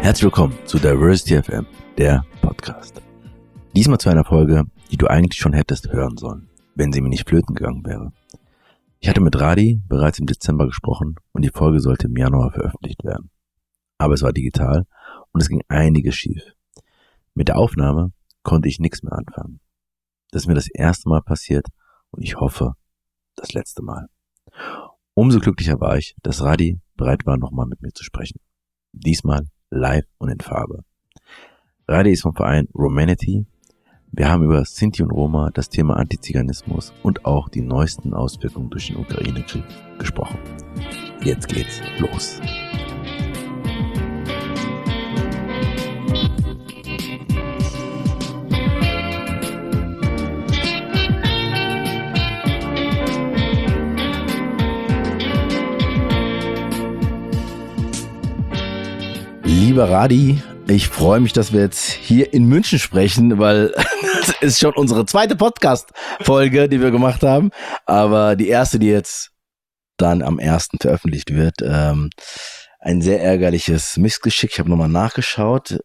Herzlich willkommen zu Diversity FM, der Podcast. Diesmal zu einer Folge, die du eigentlich schon hättest hören sollen, wenn sie mir nicht flöten gegangen wäre. Ich hatte mit Radi bereits im Dezember gesprochen und die Folge sollte im Januar veröffentlicht werden. Aber es war digital und es ging einiges schief. Mit der Aufnahme konnte ich nichts mehr anfangen. Das ist mir das erste Mal passiert und ich hoffe, das letzte Mal. Umso glücklicher war ich, dass Radi bereit war, nochmal mit mir zu sprechen. Diesmal live und in Farbe. Radi ist vom Verein Romanity. Wir haben über Sinti und Roma, das Thema Antiziganismus und auch die neuesten Auswirkungen durch den Ukraine-Krieg gesprochen. Jetzt geht's los. Lieber Radi, ich freue mich, dass wir jetzt hier in München sprechen, weil es ist schon unsere zweite Podcast-Folge, die wir gemacht haben, aber die erste, die jetzt dann am 1. veröffentlicht wird. Ein sehr ärgerliches Missgeschick, ich habe nochmal nachgeschaut,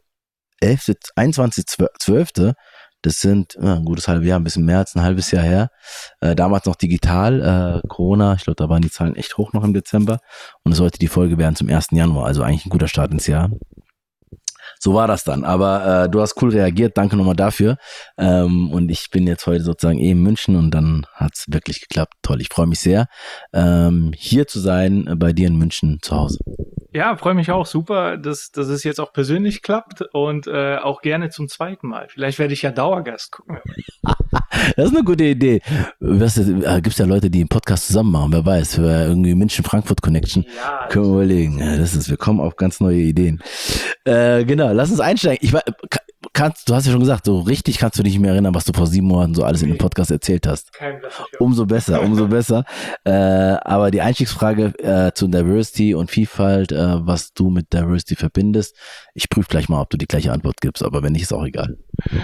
21.12., das sind ein gutes halbes Jahr, ein bisschen mehr als ein halbes Jahr her, damals noch digital, Corona, ich glaube, da waren die Zahlen echt hoch noch im Dezember und es sollte die Folge werden zum 1. Januar, also eigentlich ein guter Start ins Jahr. So war das dann, aber du hast cool reagiert, danke nochmal dafür und ich bin jetzt heute sozusagen in München und dann hat's wirklich geklappt, toll, ich freue mich sehr, hier zu sein, bei dir in München zu Hause. Ja, freue mich auch super, dass es jetzt auch persönlich klappt und auch gerne zum zweiten Mal. Vielleicht werde ich ja Dauergast, gucken wir mal. Das ist eine gute Idee. Gibt's ja Leute, die einen Podcast zusammen machen, wer weiß, für irgendwie München-Frankfurt-Connection. Ja, können wir überlegen. Wir kommen auf ganz neue Ideen. Genau, lass uns einsteigen. Du hast ja schon gesagt, so richtig kannst du dich nicht mehr erinnern, was du vor 7 Monaten so alles in dem Podcast erzählt hast. Kein Blatt. Umso besser. Aber die Einstiegsfrage zu Diversity und Vielfalt, was du mit Diversity verbindest, ich prüfe gleich mal, ob du die gleiche Antwort gibst, aber wenn nicht, ist auch egal.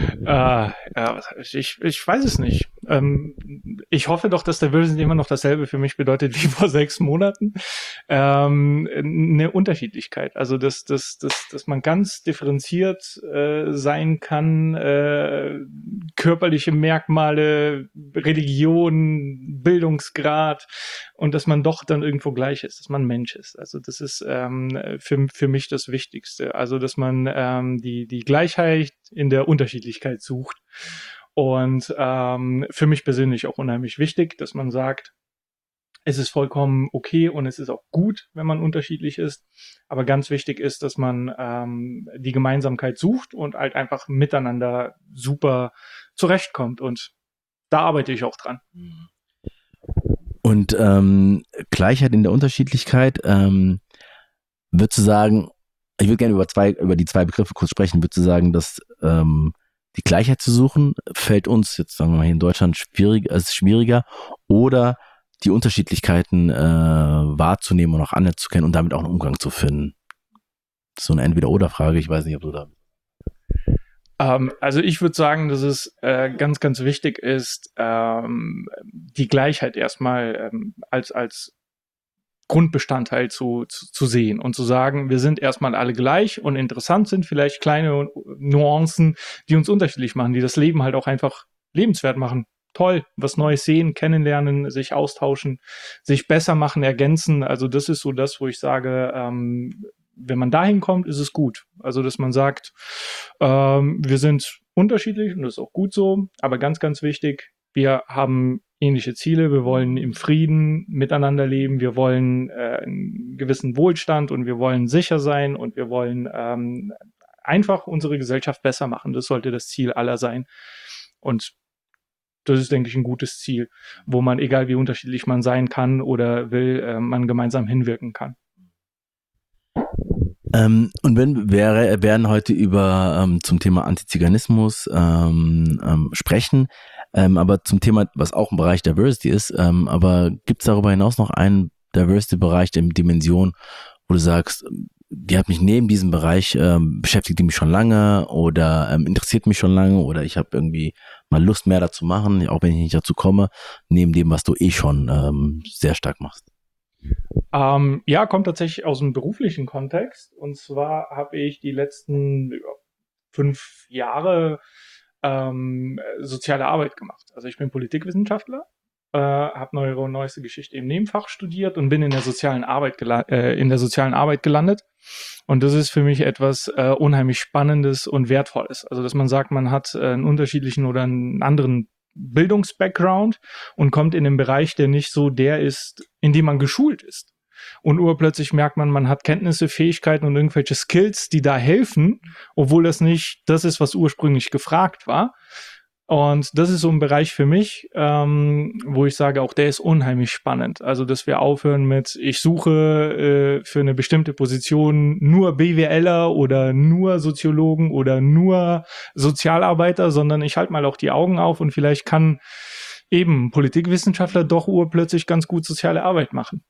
Ich weiß es nicht. Ich hoffe doch, dass Diversity immer noch dasselbe für mich bedeutet wie vor 6 Monaten. Eine Unterschiedlichkeit. Also, dass man ganz differenziert sein kann, körperliche Merkmale, Religion, Bildungsgrad und dass man doch dann irgendwo gleich ist, dass man Mensch ist. Also das ist für mich das Wichtigste. Also dass man die Gleichheit in der Unterschiedlichkeit sucht. Und für mich persönlich auch unheimlich wichtig, dass man sagt, es ist vollkommen okay und es ist auch gut, wenn man unterschiedlich ist. Aber ganz wichtig ist, dass man die Gemeinsamkeit sucht und halt einfach miteinander super zurechtkommt. Und da arbeite ich auch dran. Und Gleichheit in der Unterschiedlichkeit, würdest du sagen, ich würde gerne über die zwei Begriffe kurz sprechen, würdest du sagen, dass die Gleichheit zu suchen, fällt uns jetzt, sagen wir mal, hier in Deutschland schwieriger oder die Unterschiedlichkeiten wahrzunehmen und auch anzuerkennen und damit auch einen Umgang zu finden? Das ist so eine Entweder-oder-Frage, ich weiß nicht, ob du da... Also ich würde sagen, dass es ganz, ganz wichtig ist, die Gleichheit erstmal als Grundbestandteil zu sehen und zu sagen, wir sind erstmal alle gleich und interessant sind vielleicht kleine Nuancen, die uns unterschiedlich machen, die das Leben halt auch einfach lebenswert machen. Toll, was Neues sehen, kennenlernen, sich austauschen, sich besser machen, ergänzen. Also das ist so das, wo ich sage, wenn man dahin kommt, ist es gut. Also dass man sagt, wir sind unterschiedlich und das ist auch gut so, aber ganz, ganz wichtig, wir haben ähnliche Ziele, wir wollen im Frieden miteinander leben, wir wollen einen gewissen Wohlstand und wir wollen sicher sein und wir wollen einfach unsere Gesellschaft besser machen. Das sollte das Ziel aller sein. Und das ist, denke ich, ein gutes Ziel, wo man, egal wie unterschiedlich man sein kann oder will, man gemeinsam hinwirken kann. Und wir werden heute über zum Thema Antiziganismus sprechen, aber zum Thema, was auch im Bereich Diversity ist, aber gibt es darüber hinaus noch einen Diversity-Bereich der Dimension, wo du sagst, die hat mich neben diesem Bereich, beschäftigt die mich schon lange oder interessiert mich schon lange oder ich habe irgendwie mal Lust mehr dazu machen, auch wenn ich nicht dazu komme, neben dem, was du schon sehr stark machst? Ja, kommt tatsächlich aus dem beruflichen Kontext. Und zwar habe ich die letzten 5 Jahre soziale Arbeit gemacht. Also ich bin Politikwissenschaftler, habe neueste Geschichte im Nebenfach studiert und bin in der sozialen Arbeit gelandet. Und das ist für mich etwas unheimlich Spannendes und Wertvolles. Also dass man sagt, man hat einen unterschiedlichen oder einen anderen Bildungsbackground und kommt in den Bereich, der nicht so der ist, in dem man geschult ist. Und urplötzlich merkt man, man hat Kenntnisse, Fähigkeiten und irgendwelche Skills, die da helfen, obwohl das nicht das ist, was ursprünglich gefragt war. Und das ist so ein Bereich für mich, wo ich sage, auch der ist unheimlich spannend. Also, dass wir aufhören mit, ich suche für eine bestimmte Position nur BWLer oder nur Soziologen oder nur Sozialarbeiter, sondern ich halte mal auch die Augen auf und vielleicht kann eben Politikwissenschaftler doch urplötzlich ganz gut soziale Arbeit machen.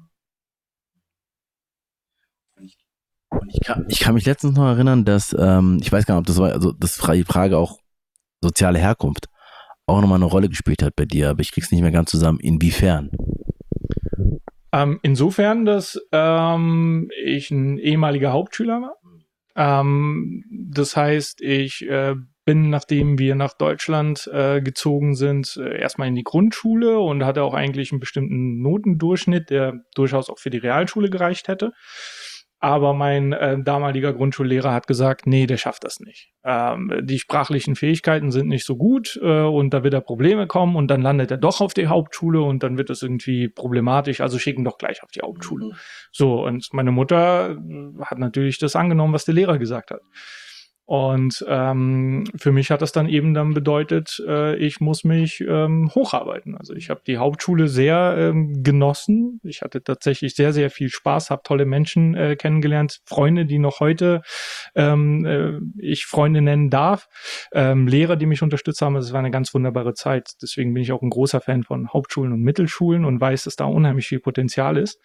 Und ich kann mich letztens noch erinnern, dass, ich weiß gar nicht, ob das war, also das die Frage auch soziale Herkunft auch nochmal eine Rolle gespielt hat bei dir, aber ich krieg's nicht mehr ganz zusammen. Inwiefern? Insofern, dass ich ein ehemaliger Hauptschüler war. Das heißt, ich bin, nachdem wir nach Deutschland gezogen sind, erstmal in die Grundschule und hatte auch eigentlich einen bestimmten Notendurchschnitt, der durchaus auch für die Realschule gereicht hätte. Aber mein damaliger Grundschullehrer hat gesagt, nee, der schafft das nicht. Die sprachlichen Fähigkeiten sind nicht so gut und da wird er Probleme kommen und dann landet er doch auf die Hauptschule und dann wird es irgendwie problematisch, also schicken doch gleich auf die Hauptschule. So, und meine Mutter hat natürlich das angenommen, was der Lehrer gesagt hat. Und für mich hat das dann eben dann bedeutet, ich muss mich hocharbeiten. Also ich habe die Hauptschule sehr genossen. Ich hatte tatsächlich sehr, sehr viel Spaß, habe tolle Menschen kennengelernt, Freunde, die noch heute ich Freunde nennen darf, Lehrer, die mich unterstützt haben. Es war eine ganz wunderbare Zeit. Deswegen bin ich auch ein großer Fan von Hauptschulen und Mittelschulen und weiß, dass da unheimlich viel Potenzial ist.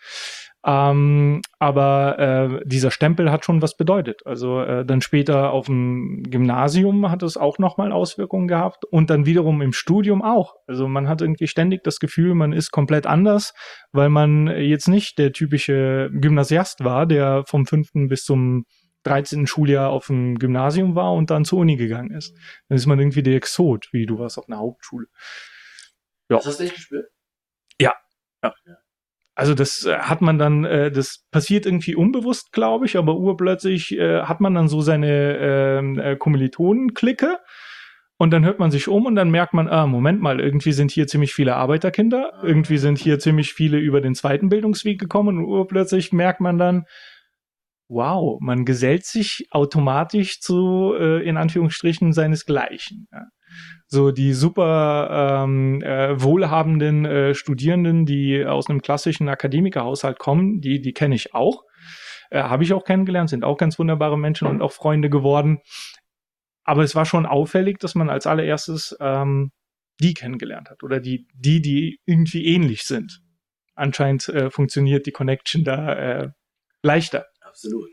Aber dieser Stempel hat schon was bedeutet. Also dann später auf dem Gymnasium hat es auch nochmal Auswirkungen gehabt und dann wiederum im Studium auch. Also man hat irgendwie ständig das Gefühl, man ist komplett anders, weil man jetzt nicht der typische Gymnasiast war, der vom 5. bis zum 13. Schuljahr auf dem Gymnasium war und dann zur Uni gegangen ist. Dann ist man irgendwie der Exot, wie du warst auf einer Hauptschule. Ja. Das hast du echt gespürt? Ja. Ja. Also das hat man dann, das passiert irgendwie unbewusst, glaube ich, aber urplötzlich hat man dann so seine Kommilitonen-Clique und dann hört man sich um und dann merkt man, Moment mal, irgendwie sind hier ziemlich viele Arbeiterkinder, irgendwie sind hier ziemlich viele über den zweiten Bildungsweg gekommen und urplötzlich merkt man dann, wow, man gesellt sich automatisch zu, in Anführungsstrichen, seinesgleichen. Ja. So die super wohlhabenden Studierenden, die aus einem klassischen Akademikerhaushalt kommen, die kenne ich auch. Habe ich auch kennengelernt, sind auch ganz wunderbare Menschen und auch Freunde geworden. Aber es war schon auffällig, dass man als allererstes die kennengelernt hat oder die irgendwie ähnlich sind. Anscheinend funktioniert die Connection da leichter. Absolut.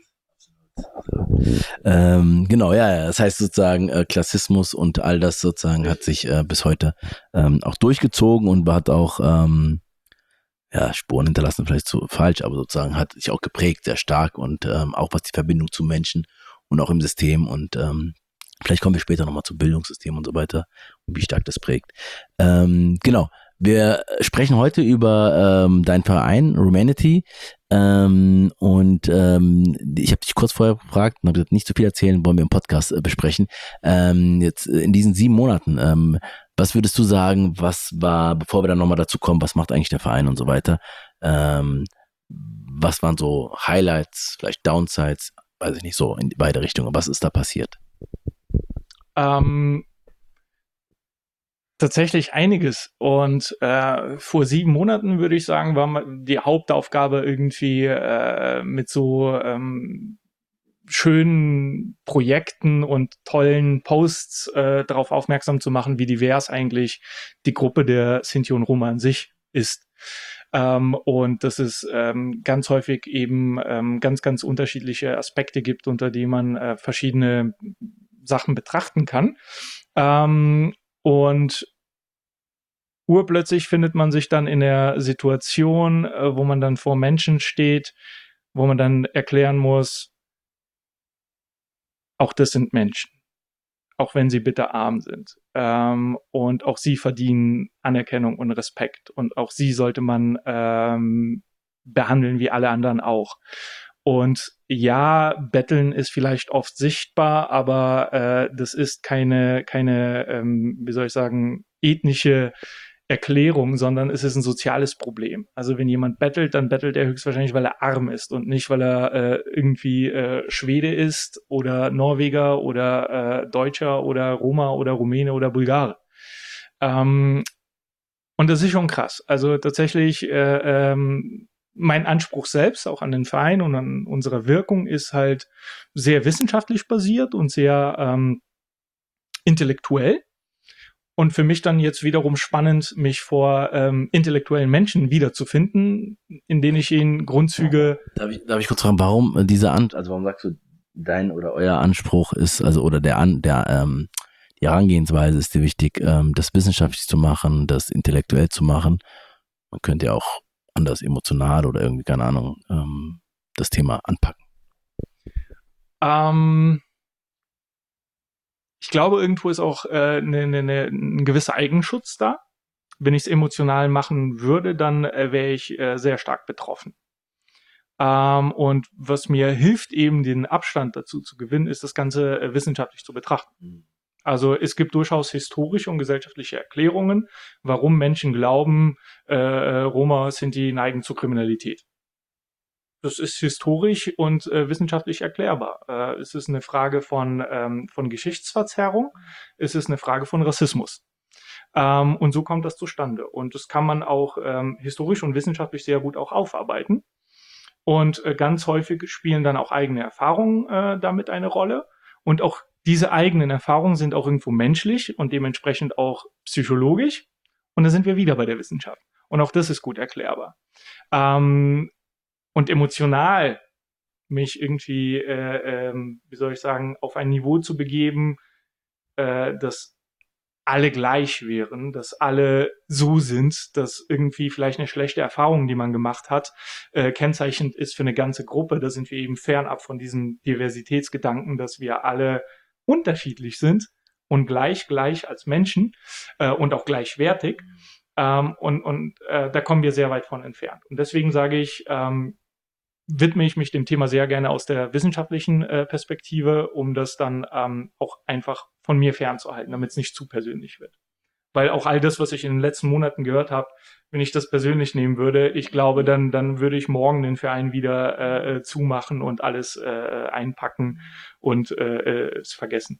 Genau, ja. Das heißt sozusagen, Klassismus und all das sozusagen hat sich bis heute auch durchgezogen und hat auch Spuren hinterlassen, vielleicht zu falsch, aber sozusagen hat sich auch geprägt, sehr stark und auch was die Verbindung zu Menschen und auch im System und vielleicht kommen wir später nochmal zum Bildungssystem und so weiter und wie stark das prägt. Genau. Wir sprechen heute über deinen Verein Rumanity und ich habe dich kurz vorher gefragt und habe gesagt, nicht zu viel erzählen, wollen wir im Podcast besprechen. Jetzt in diesen 7 Monaten, was würdest du sagen, was war, bevor wir dann nochmal dazu kommen, was macht eigentlich der Verein und so weiter, was waren so Highlights, vielleicht Downsides, weiß ich nicht, so in beide Richtungen, was ist da passiert? Tatsächlich einiges. Und vor 7 Monaten, würde ich sagen, war die Hauptaufgabe irgendwie mit so schönen Projekten und tollen Posts darauf aufmerksam zu machen, wie divers eigentlich die Gruppe der Sinti und Roma an sich ist. Und dass es ganz häufig eben ganz, ganz unterschiedliche Aspekte gibt, unter denen man verschiedene Sachen betrachten kann. Und urplötzlich findet man sich dann in der Situation, wo man dann vor Menschen steht, wo man dann erklären muss, auch das sind Menschen, auch wenn sie bitterarm sind. Und auch sie verdienen Anerkennung und Respekt. Und auch sie sollte man behandeln wie alle anderen auch. Und ja, Betteln ist vielleicht oft sichtbar, aber das ist keine wie soll ich sagen, ethnische Erklärung, sondern es ist ein soziales Problem. Also wenn jemand bettelt, dann bettelt er höchstwahrscheinlich, weil er arm ist und nicht, weil er irgendwie Schwede ist oder Norweger oder Deutscher oder Roma oder Rumäne oder Bulgare. Und das ist schon krass. Also tatsächlich mein Anspruch selbst, auch an den Verein und an unsere Wirkung, ist halt sehr wissenschaftlich basiert und sehr intellektuell. Und für mich dann jetzt wiederum spannend, mich vor intellektuellen Menschen wiederzufinden, in denen ich ihnen Grundzüge. Darf ich kurz fragen, warum warum sagst du, dein oder euer Anspruch ist, also oder die Herangehensweise ist dir wichtig, das wissenschaftlich zu machen, das intellektuell zu machen. Man könnte ja auch anders emotional oder irgendwie, keine Ahnung, das Thema anpacken. Ich glaube, irgendwo ist auch ein gewisser Eigenschutz da. Wenn ich es emotional machen würde, dann wäre ich sehr stark betroffen. Und was mir hilft, eben den Abstand dazu zu gewinnen, ist das Ganze wissenschaftlich zu betrachten. Also es gibt durchaus historische und gesellschaftliche Erklärungen, warum Menschen glauben, Roma Sinti neigen zur Kriminalität. Das ist historisch und wissenschaftlich erklärbar. Es ist eine Frage von Geschichtsverzerrung. Es ist eine Frage von Rassismus. Und so kommt das zustande. Und das kann man auch historisch und wissenschaftlich sehr gut auch aufarbeiten. Und ganz häufig spielen dann auch eigene Erfahrungen damit eine Rolle. Und auch diese eigenen Erfahrungen sind auch irgendwo menschlich und dementsprechend auch psychologisch. Und da sind wir wieder bei der Wissenschaft. Und auch das ist gut erklärbar. Und emotional mich irgendwie, wie soll ich sagen, auf ein Niveau zu begeben, dass alle gleich wären, dass alle so sind, dass irgendwie vielleicht eine schlechte Erfahrung, die man gemacht hat, kennzeichnend ist für eine ganze Gruppe. Da sind wir eben fernab von diesem Diversitätsgedanken, dass wir alle unterschiedlich sind und gleich als Menschen und auch gleichwertig. Und da kommen wir sehr weit von entfernt. Und deswegen sage ich, widme ich mich dem Thema sehr gerne aus der wissenschaftlichen Perspektive, um das dann auch einfach von mir fernzuhalten, damit es nicht zu persönlich wird. Weil auch all das, was ich in den letzten Monaten gehört habe, wenn ich das persönlich nehmen würde, ich glaube, dann würde ich morgen den Verein wieder zumachen und alles einpacken und es vergessen.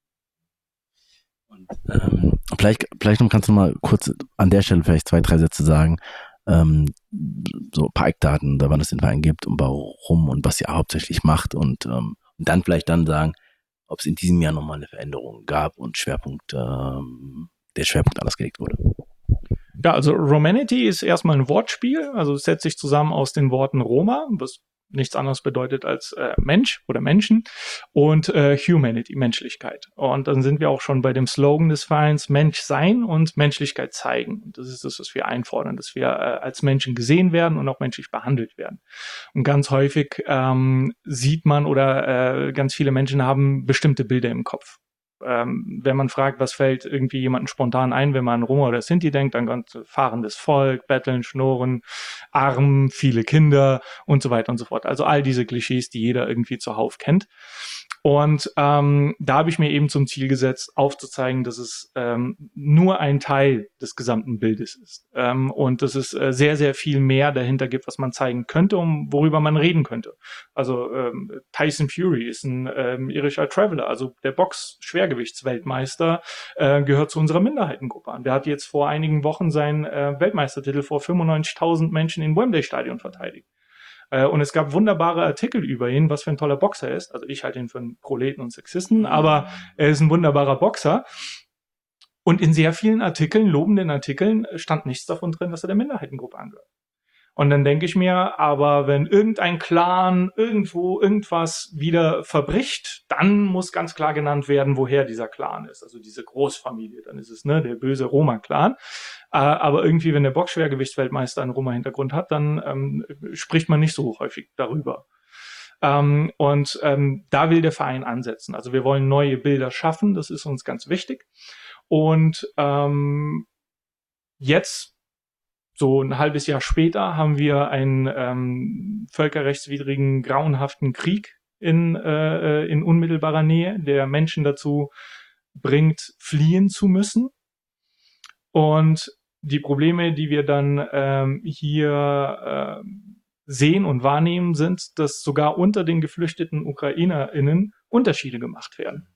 Und vielleicht kannst du mal kurz an der Stelle vielleicht 2, 3 Sätze sagen, so ein paar Eckdaten, wann es den Verein gibt und warum und was ihr hauptsächlich macht und dann vielleicht sagen, ob es in diesem Jahr nochmal eine Veränderung gab und der Schwerpunkt anders gelegt wurde. Ja, also Romanity ist erstmal ein Wortspiel, also es setzt sich zusammen aus den Worten Roma, was nichts anderes bedeutet als Mensch oder Menschen, und Humanity, Menschlichkeit. Und dann sind wir auch schon bei dem Slogan des Vereins: Mensch sein und Menschlichkeit zeigen. Und das ist das, was wir einfordern, dass wir als Menschen gesehen werden und auch menschlich behandelt werden. Und ganz häufig sieht man oder ganz viele Menschen haben bestimmte Bilder im Kopf. Wenn man fragt, was fällt irgendwie jemandem spontan ein, wenn man an Roma oder Sinti denkt, dann ganz fahrendes Volk, betteln, schnurren, arm, viele Kinder und so weiter und so fort. Also all diese Klischees, die jeder irgendwie zuhauf kennt. Und da habe ich mir eben zum Ziel gesetzt, aufzuzeigen, dass es nur ein Teil des gesamten Bildes ist. Und dass es sehr, sehr viel mehr dahinter gibt, was man zeigen könnte, worüber man reden könnte. Also Tyson Fury ist ein irischer Traveler, also der Box-Schwergewichtsweltmeister, gehört zu unserer Minderheitengruppe an. Der hat jetzt vor einigen Wochen seinen Weltmeistertitel vor 95.000 Menschen in Wembley-Stadion verteidigt. Und es gab wunderbare Artikel über ihn, was für ein toller Boxer er ist. Also ich halte ihn für einen Proleten und Sexisten, aber er ist ein wunderbarer Boxer. Und in sehr vielen Artikeln, lobenden Artikeln, stand nichts davon drin, dass er der Minderheitengruppe angehört. Und dann denke ich mir, aber wenn irgendein Clan irgendwo irgendwas wieder verbricht, dann muss ganz klar genannt werden, woher dieser Clan ist. Also diese Großfamilie, dann ist es der böse Roma-Clan. Aber irgendwie, wenn der Boxschwergewichtsweltmeister einen Roma-Hintergrund hat, dann spricht man nicht so häufig darüber. Da will der Verein ansetzen. Also wir wollen neue Bilder schaffen, das ist uns ganz wichtig. Und jetzt, so ein halbes Jahr später, haben wir einen völkerrechtswidrigen, grauenhaften Krieg in unmittelbarer Nähe, der Menschen dazu bringt, fliehen zu müssen. Und die Probleme, die wir dann hier sehen und wahrnehmen, sind, dass sogar unter den geflüchteten UkrainerInnen Unterschiede gemacht werden.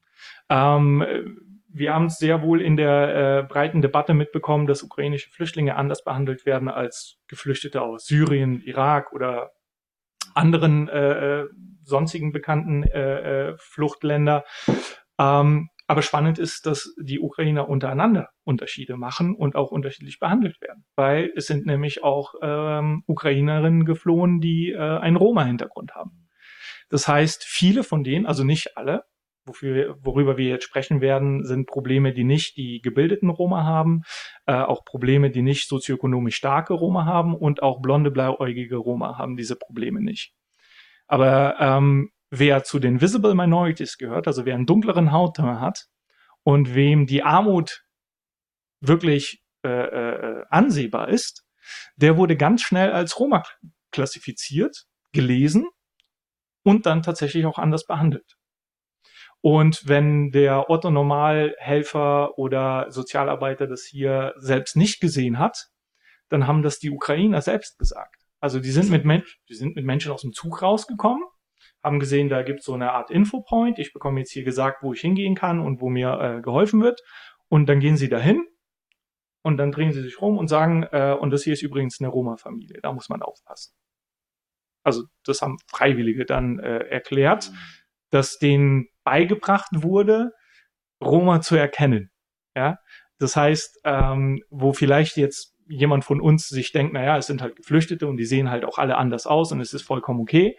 Wir haben es sehr wohl in der breiten Debatte mitbekommen, dass ukrainische Flüchtlinge anders behandelt werden als Geflüchtete aus Syrien, Irak oder anderen sonstigen bekannten Fluchtländer. Aber spannend ist, dass die Ukrainer untereinander Unterschiede machen und auch unterschiedlich behandelt werden. Weil es sind nämlich auch Ukrainerinnen geflohen, die einen Roma-Hintergrund haben. Das heißt, viele von denen, also nicht alle, worüber wir jetzt sprechen werden, sind Probleme, die nicht die gebildeten Roma haben, auch Probleme, die nicht sozioökonomisch starke Roma haben und auch blonde, blauäugige Roma haben diese Probleme nicht. Aber wer zu den Visible Minorities gehört, also wer einen dunkleren Hautton hat und wem die Armut wirklich ansehbar ist, der wurde ganz schnell als Roma klassifiziert, gelesen und dann tatsächlich auch anders behandelt. Und wenn der Otto-Normal-Helfer oder Sozialarbeiter das hier selbst nicht gesehen hat, dann haben das die Ukrainer selbst gesagt. Also die sind mit Menschen aus dem Zug rausgekommen, haben gesehen, da gibt es so eine Art Infopoint. Ich bekomme jetzt hier gesagt, wo ich hingehen kann und wo mir geholfen wird. Und dann gehen sie dahin und dann drehen sie sich rum und sagen, und das hier ist übrigens eine Roma-Familie, da muss man aufpassen. Also das haben Freiwillige dann erklärt, dass denen beigebracht wurde, Roma zu erkennen. Ja, das heißt, wo vielleicht jetzt jemand von uns sich denkt, naja, es sind halt Geflüchtete und die sehen halt auch alle anders aus und es ist vollkommen okay.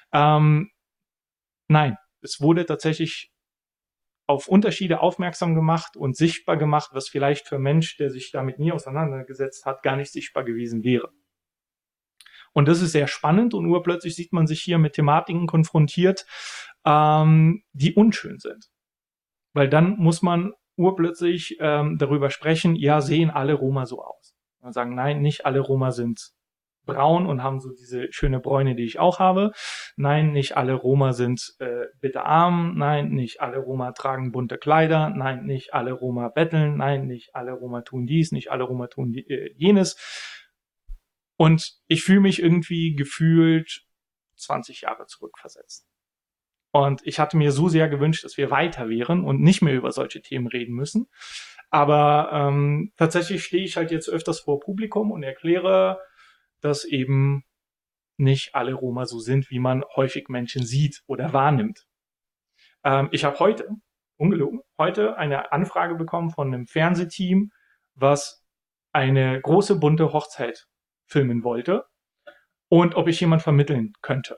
Nein, es wurde tatsächlich auf Unterschiede aufmerksam gemacht und sichtbar gemacht, was vielleicht für einen Mensch, der sich damit nie auseinandergesetzt hat, gar nicht sichtbar gewesen wäre. Und das ist sehr spannend und urplötzlich sieht man sich hier mit Thematiken konfrontiert, die unschön sind. Weil dann muss man urplötzlich darüber sprechen, ja, sehen alle Roma so aus. Und sagen, nein, nicht alle Roma sind braun und haben so diese schöne Bräune, die ich auch habe. Nein, nicht alle Roma sind bitterarm. Nein, nicht alle Roma tragen bunte Kleider. Nein, nicht alle Roma betteln. Nein, nicht alle Roma tun dies. Nicht alle Roma tun jenes. Und ich fühle mich irgendwie gefühlt 20 Jahre zurückversetzt. Und ich hatte mir so sehr gewünscht, dass wir weiter wären und nicht mehr über solche Themen reden müssen. Aber tatsächlich stehe ich halt jetzt öfters vor Publikum und erkläre, dass eben nicht alle Roma so sind, wie man häufig Menschen sieht oder wahrnimmt. Ich habe heute eine Anfrage bekommen von einem Fernsehteam, was eine große bunte Hochzeit filmen wollte und ob ich jemand vermitteln könnte.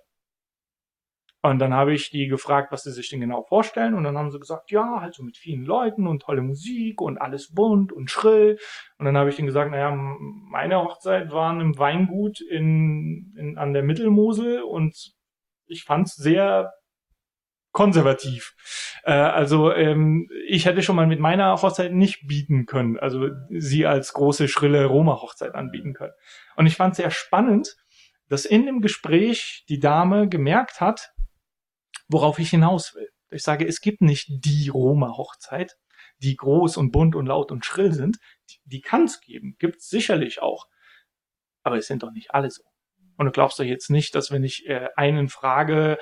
Und dann habe ich die gefragt, was sie sich denn genau vorstellen. Und dann haben sie gesagt, ja, halt so mit vielen Leuten und tolle Musik und alles bunt und schrill. Und dann habe ich denen gesagt, naja, meine Hochzeit war in einem Weingut an der Mittelmosel und ich fand es sehr konservativ. Ich hätte schon mal mit meiner Hochzeit nicht bieten können, also sie als große, schrille Roma-Hochzeit anbieten können. Und ich fand es sehr spannend, dass in dem Gespräch die Dame gemerkt hat, worauf ich hinaus will. Ich sage, es gibt nicht die Roma-Hochzeit, die groß und bunt und laut und schrill sind. Die kann es geben, gibt es sicherlich auch. Aber es sind doch nicht alle so. Und du glaubst doch jetzt nicht, dass wenn ich einen frage,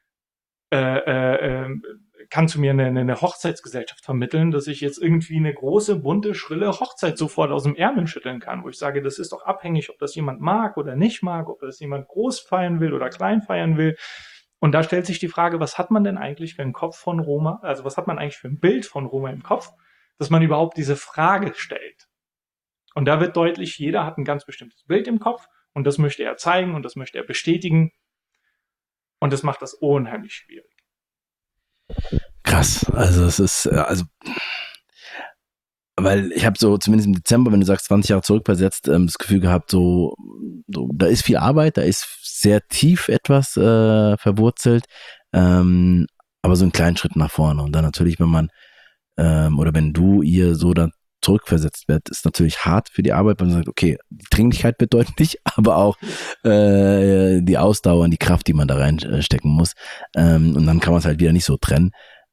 kannst du mir eine Hochzeitsgesellschaft vermitteln, dass ich jetzt irgendwie eine große, bunte, schrille Hochzeit sofort aus dem Ärmel schütteln kann, wo ich sage, das ist doch abhängig, ob das jemand mag oder nicht mag, ob das jemand groß feiern will oder klein feiern will. Und da stellt sich die Frage, was hat man denn eigentlich für einen Kopf von Roma, also was hat man eigentlich für ein Bild von Roma im Kopf, dass man überhaupt diese Frage stellt. Und da wird deutlich, jeder hat ein ganz bestimmtes Bild im Kopf Und das möchte er zeigen und das möchte er bestätigen. Und das macht das unheimlich schwierig. Krass. Also es ist, weil ich habe so zumindest im Dezember, wenn du sagst 20 Jahre zurückversetzt, das Gefühl gehabt, so da ist viel Arbeit, da ist sehr tief etwas verwurzelt, aber so einen kleinen Schritt nach vorne. Und dann natürlich, wenn man oder wenn ihr so dann zurückversetzt wird, ist natürlich hart für die Arbeit, weil man sagt, okay, die Dringlichkeit wird deutlich, aber auch die Ausdauer und die Kraft, die man da reinstecken muss. Und dann kann man es halt wieder nicht so trennen.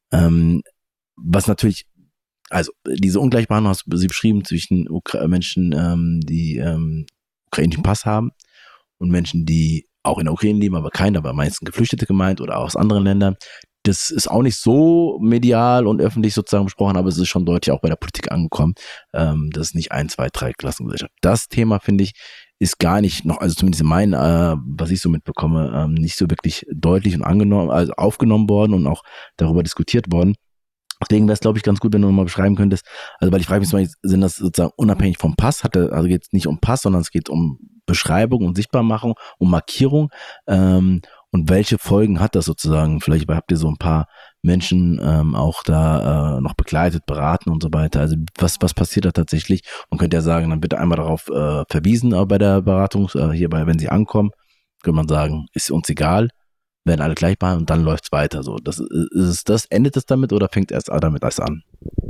Was natürlich, also diese Ungleichbehandlung hast du sie beschrieben zwischen Menschen, die ukrainischen Pass haben und Menschen, die auch in der Ukraine leben, aber meistens Geflüchtete gemeint oder auch aus anderen Ländern. Das ist auch nicht so medial und öffentlich sozusagen besprochen, aber es ist schon deutlich auch bei der Politik angekommen. Das ist nicht 1, 2, 3 Klassengesellschaft. Das Thema, finde ich, ist gar nicht noch, also zumindest in meinen, was ich so mitbekomme, nicht so wirklich deutlich und aufgenommen worden und auch darüber diskutiert worden. Deswegen wäre es, glaube ich, ganz gut, wenn du nochmal beschreiben könntest, also weil ich frage mich zum Beispiel, sind das sozusagen unabhängig vom Pass, also geht es nicht um Pass, sondern es geht um Beschreibung und Sichtbarmachung, um Markierung, und welche Folgen hat das sozusagen? Vielleicht habt ihr so ein paar Menschen auch da noch begleitet, beraten und so weiter. Also was passiert da tatsächlich? Man könnte ja sagen, dann bitte einmal darauf verwiesen bei der Beratung, wenn sie ankommen, könnte man sagen, ist uns egal, werden alle gleich behandelt und dann läuft's weiter. So, endet es damit oder fängt erst damit erst an?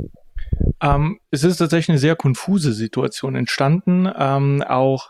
Es ist tatsächlich eine sehr konfuse Situation entstanden. Auch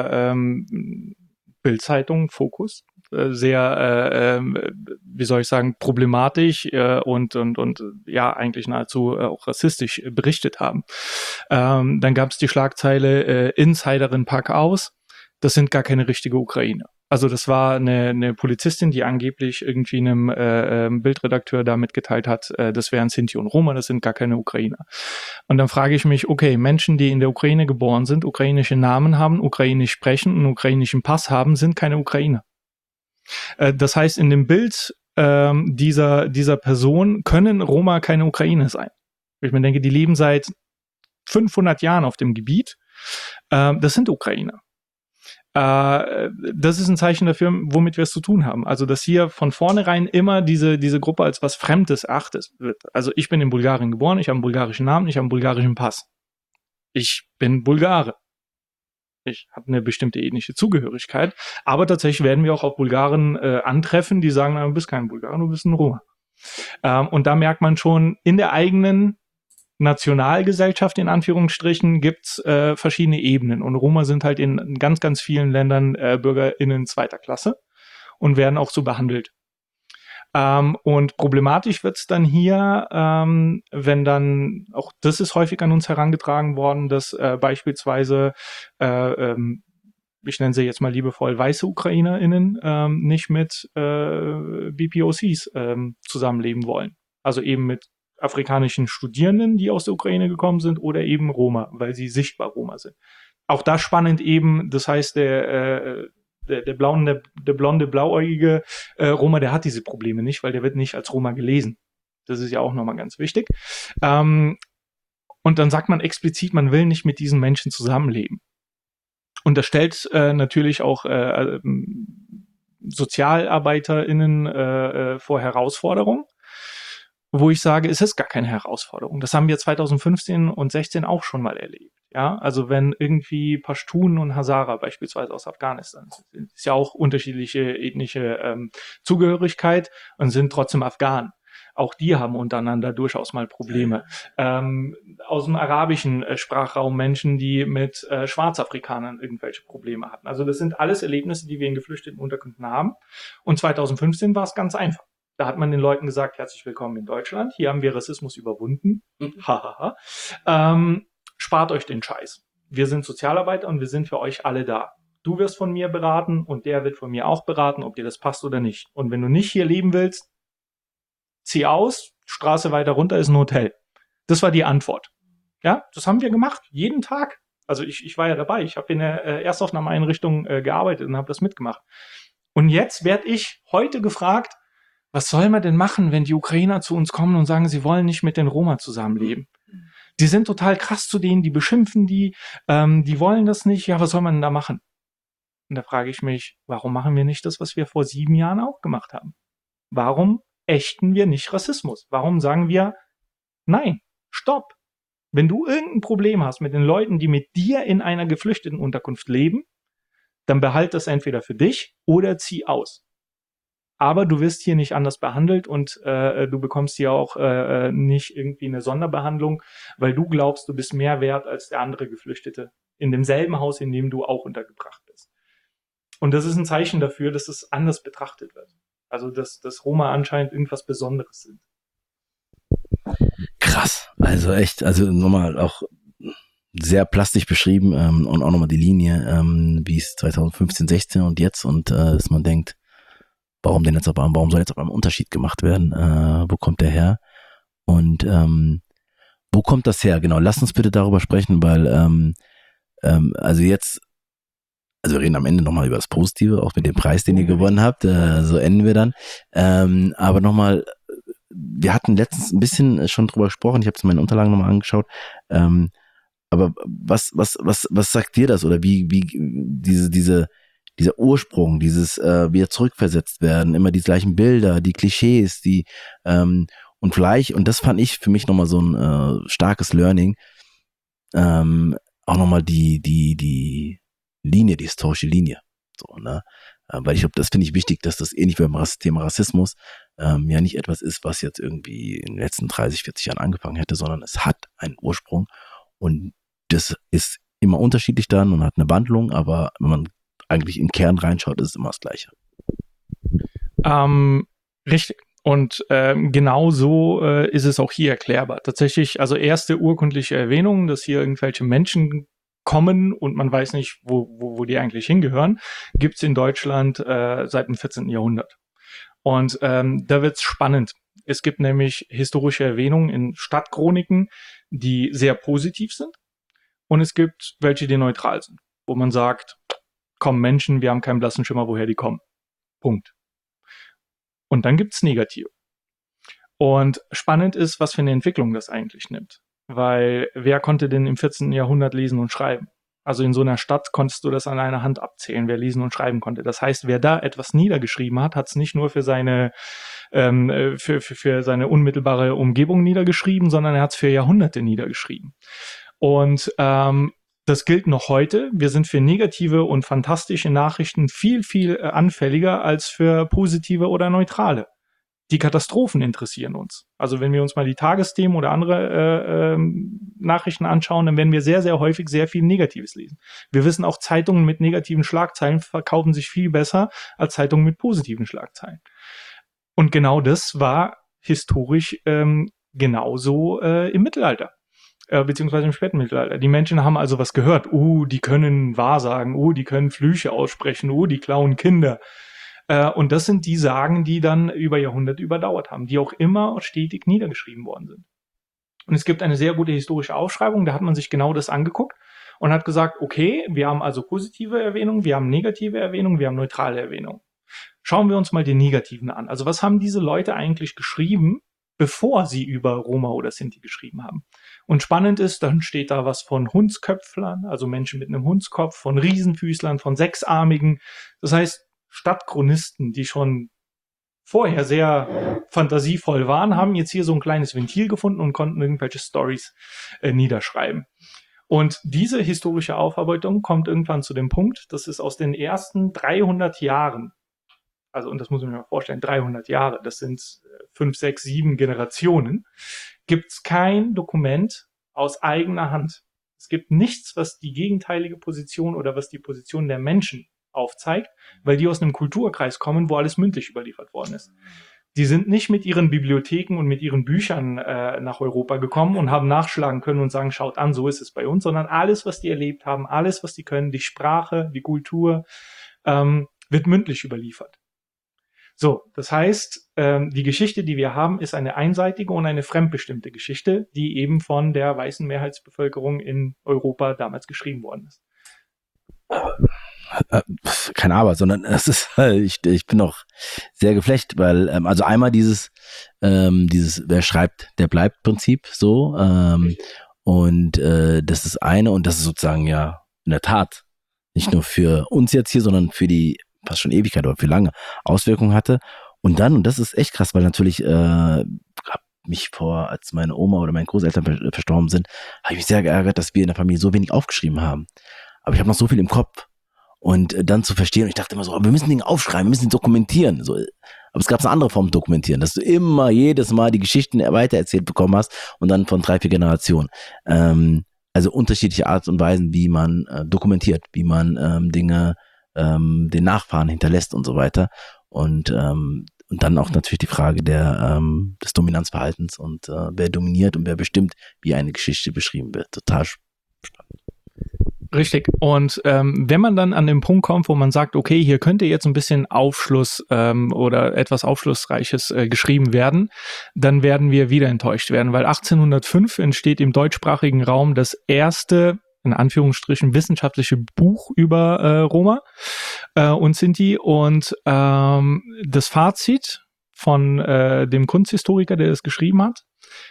Bild-Zeitung, Fokus, sehr, wie soll ich sagen, problematisch und ja, eigentlich nahezu auch rassistisch berichtet haben. Dann gab es die Schlagzeile Insiderin pack aus. Das sind gar keine richtige Ukrainer. Also das war eine Polizistin, die angeblich irgendwie einem Bildredakteur da mitgeteilt hat, das wären Sinti und Roma, das sind gar keine Ukrainer. Und dann frage ich mich, okay, Menschen, die in der Ukraine geboren sind, ukrainische Namen haben, ukrainisch sprechen, einen ukrainischen Pass haben, sind keine Ukrainer. Das heißt, in dem Bild dieser Person können Roma keine Ukrainer sein. Ich mir denke, die leben seit 500 Jahren auf dem Gebiet. Das sind Ukrainer. Das ist ein Zeichen dafür, womit wir es zu tun haben. Also, dass hier von vornherein immer diese Gruppe als was Fremdes erachtet wird. Also, ich bin in Bulgarien geboren, ich habe einen bulgarischen Namen, ich habe einen bulgarischen Pass. Ich bin Bulgare. Ich habe eine bestimmte ethnische Zugehörigkeit. Aber tatsächlich werden wir auch auf Bulgaren antreffen, die sagen, du bist kein Bulgare, du bist ein Roma. Und da merkt man schon, in der eigenen Nationalgesellschaft in Anführungsstrichen gibt's verschiedene Ebenen und Roma sind halt in ganz, ganz vielen Ländern BürgerInnen zweiter Klasse und werden auch so behandelt. Und problematisch wird's dann hier, wenn dann, auch das ist häufig an uns herangetragen worden, dass beispielsweise ich nenne sie jetzt mal liebevoll weiße UkrainerInnen nicht mit BPOCs zusammenleben wollen. Also eben mit afrikanischen Studierenden, die aus der Ukraine gekommen sind, oder eben Roma, weil sie sichtbar Roma sind. Auch da spannend eben, das heißt, der blonde, blauäugige Roma, der hat diese Probleme nicht, weil der wird nicht als Roma gelesen. Das ist ja auch nochmal ganz wichtig. Und dann sagt man explizit, man will nicht mit diesen Menschen zusammenleben. Und das stellt natürlich auch SozialarbeiterInnen vor Herausforderungen, wo ich sage, es ist gar keine Herausforderung. Das haben wir 2015 und 16 auch schon mal erlebt. Ja, also wenn irgendwie Pashtunen und Hazara beispielsweise aus Afghanistan sind, ist ja auch unterschiedliche ethnische Zugehörigkeit und sind trotzdem Afghanen. Auch die haben untereinander durchaus mal Probleme. Aus dem arabischen Sprachraum Menschen, die mit Schwarzafrikanern irgendwelche Probleme hatten. Also das sind alles Erlebnisse, die wir in geflüchteten Unterkünften haben. Und 2015 war es ganz einfach. Da hat man den Leuten gesagt, herzlich willkommen in Deutschland. Hier haben wir Rassismus überwunden. Spart euch den Scheiß. Wir sind Sozialarbeiter und wir sind für euch alle da. Du wirst von mir beraten und der wird von mir auch beraten, ob dir das passt oder nicht. Und wenn du nicht hier leben willst, zieh aus, Straße weiter runter ist ein Hotel. Das war die Antwort. Ja, das haben wir gemacht, jeden Tag. Also ich war ja dabei. Ich habe in der Erstaufnahmeeinrichtung gearbeitet und habe das mitgemacht. Und jetzt werde ich heute gefragt, was soll man denn machen, wenn die Ukrainer zu uns kommen und sagen, sie wollen nicht mit den Roma zusammenleben? Die sind total krass zu denen, die beschimpfen die wollen das nicht. Ja, was soll man denn da machen? Und da frage ich mich, warum machen wir nicht das, was wir vor 7 Jahren auch gemacht haben? Warum ächten wir nicht Rassismus? Warum sagen wir, nein, stopp. Wenn du irgendein Problem hast mit den Leuten, die mit dir in einer Geflüchtetenunterkunft leben, dann behalt das entweder für dich oder zieh aus. Aber du wirst hier nicht anders behandelt und du bekommst hier auch nicht irgendwie eine Sonderbehandlung, weil du glaubst, du bist mehr wert als der andere Geflüchtete in demselben Haus, in dem du auch untergebracht bist. Und das ist ein Zeichen dafür, dass es anders betrachtet wird. Also, dass Roma anscheinend irgendwas Besonderes sind. Krass. Also echt, also nochmal auch sehr plastisch beschrieben und auch nochmal die Linie, wie es 2015, 16 und jetzt und dass man denkt, warum soll jetzt auf einmal ein Unterschied gemacht werden? Wo kommt der her? Und wo kommt das her? Genau, lass uns bitte darüber sprechen, weil also wir reden am Ende nochmal über das Positive, auch mit dem Preis, den ihr gewonnen habt, so enden wir dann. Aber nochmal, wir hatten letztens ein bisschen schon drüber gesprochen, ich habe es in meinen Unterlagen nochmal angeschaut, aber was sagt dir das oder wie dieser Ursprung, dieses wieder zurückversetzt werden, immer die gleichen Bilder, die Klischees, die und vielleicht, und das fand ich für mich nochmal so ein starkes Learning, auch nochmal die Linie, die historische Linie. So, ne? Weil ich glaube, das finde ich wichtig, dass das ähnlich wie beim Thema Rassismus ja nicht etwas ist, was jetzt irgendwie in den letzten 30, 40 Jahren angefangen hätte, sondern es hat einen Ursprung und das ist immer unterschiedlich dann und hat eine Wandlung, aber wenn man eigentlich im Kern reinschaut, ist es immer das Gleiche. Richtig. Und genau so ist es auch hier erklärbar. Tatsächlich, also erste urkundliche Erwähnung, dass hier irgendwelche Menschen kommen und man weiß nicht, wo die eigentlich hingehören, gibt's in Deutschland seit dem 14. Jahrhundert. Und da wird's spannend. Es gibt nämlich historische Erwähnungen in Stadtchroniken, die sehr positiv sind. Und es gibt welche, die neutral sind, wo man sagt, kommen Menschen, wir haben keinen blassen Schimmer, woher die kommen. Punkt. Und dann gibt's negative. Und spannend ist, was für eine Entwicklung das eigentlich nimmt. Weil wer konnte denn im 14. Jahrhundert lesen und schreiben? Also in so einer Stadt konntest du das an einer Hand abzählen, wer lesen und schreiben konnte. Das heißt, wer da etwas niedergeschrieben hat, hat es nicht nur für seine für seine unmittelbare Umgebung niedergeschrieben, sondern er hat es für Jahrhunderte niedergeschrieben. Und das gilt noch heute. Wir sind für negative und fantastische Nachrichten viel, viel anfälliger als für positive oder neutrale. Die Katastrophen interessieren uns. Also wenn wir uns mal die Tagesthemen oder andere Nachrichten anschauen, dann werden wir sehr, sehr häufig sehr viel Negatives lesen. Wir wissen auch, Zeitungen mit negativen Schlagzeilen verkaufen sich viel besser als Zeitungen mit positiven Schlagzeilen. Und genau das war historisch genauso im Mittelalter. Beziehungsweise im späten Mittelalter. Die Menschen haben also was gehört. Die können Wahrsagen. Die können Flüche aussprechen. Die klauen Kinder. Und das sind die Sagen, die dann über Jahrhunderte überdauert haben, die auch immer stetig niedergeschrieben worden sind. Und es gibt eine sehr gute historische Aufschreibung, da hat man sich genau das angeguckt und hat gesagt, okay, wir haben also positive Erwähnungen, wir haben negative Erwähnungen, wir haben neutrale Erwähnungen. Schauen wir uns mal die negativen an. Also was haben diese Leute eigentlich geschrieben, bevor sie über Roma oder Sinti geschrieben haben? Und spannend ist, dann steht da was von Hundsköpflern, also Menschen mit einem Hundskopf, von Riesenfüßlern, von Sechsarmigen. Das heißt, Stadtchronisten, die schon vorher sehr fantasievoll waren, haben jetzt hier so ein kleines Ventil gefunden und konnten irgendwelche Storys niederschreiben. Und diese historische Aufarbeitung kommt irgendwann zu dem Punkt, dass es aus den ersten 300 Jahren, also und das muss man sich mal vorstellen, 300 Jahre, das sind 5, 6, 7 Generationen, gibt es kein Dokument aus eigener Hand. Es gibt nichts, was die gegenteilige Position oder was die Position der Menschen aufzeigt, weil die aus einem Kulturkreis kommen, wo alles mündlich überliefert worden ist. Die sind nicht mit ihren Bibliotheken und mit ihren Büchern nach Europa gekommen und haben nachschlagen können und sagen, schaut an, so ist es bei uns, sondern alles, was die erlebt haben, alles, was die können, die Sprache, die Kultur, wird mündlich überliefert. So, das heißt, die Geschichte, die wir haben, ist eine einseitige und eine fremdbestimmte Geschichte, die eben von der weißen Mehrheitsbevölkerung in Europa damals geschrieben worden ist. Kein Aber, sondern es ist, ich bin auch sehr geflecht, weil, also einmal dieses wer schreibt, der bleibt Prinzip, so, und das ist eine, und das ist sozusagen ja in der Tat nicht nur für uns jetzt hier, sondern für die fast schon Ewigkeit oder für lange Auswirkungen hatte. Und dann, und das ist echt krass, weil natürlich hab mich als meine Oma oder meine Großeltern verstorben sind, habe ich mich sehr geärgert, dass wir in der Familie so wenig aufgeschrieben haben. Aber ich habe noch so viel im Kopf. Und dann zu verstehen, und ich dachte immer so, wir müssen Dinge aufschreiben, wir müssen dokumentieren. So, aber es gab eine andere Form dokumentieren, dass du immer jedes Mal die Geschichten weitererzählt bekommen hast und dann von 3, 4 Generationen. Also unterschiedliche Art und Weisen, wie man dokumentiert, wie man Dinge den Nachfahren hinterlässt und so weiter. Und dann auch natürlich die Frage des Dominanzverhaltens und wer dominiert und wer bestimmt, wie eine Geschichte beschrieben wird. Total spannend. Richtig. Und wenn man dann an den Punkt kommt, wo man sagt, okay, hier könnte jetzt ein bisschen Aufschluss oder etwas Aufschlussreiches geschrieben werden, dann werden wir wieder enttäuscht werden, weil 1805 entsteht im deutschsprachigen Raum das erste, in Anführungsstrichen, wissenschaftliche Buch über Roma und Sinti. Und das Fazit von dem Kunsthistoriker, der das geschrieben hat,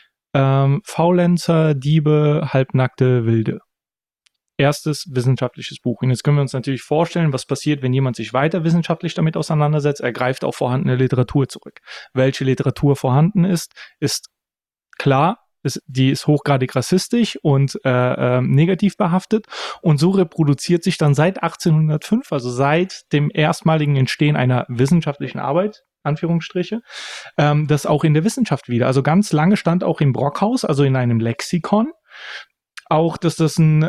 Faulenzer, Diebe, halbnackte Wilde. Erstes wissenschaftliches Buch. Und jetzt können wir uns natürlich vorstellen, was passiert, wenn jemand sich weiter wissenschaftlich damit auseinandersetzt. Er greift auf vorhandene Literatur zurück. Welche Literatur vorhanden ist klar. Die ist hochgradig rassistisch und negativ behaftet. Und so reproduziert sich dann seit 1805, also seit dem erstmaligen Entstehen einer wissenschaftlichen Arbeit, Anführungsstriche, das auch in der Wissenschaft wieder. Also ganz lange stand auch im Brockhaus, also in einem Lexikon, auch, dass das ein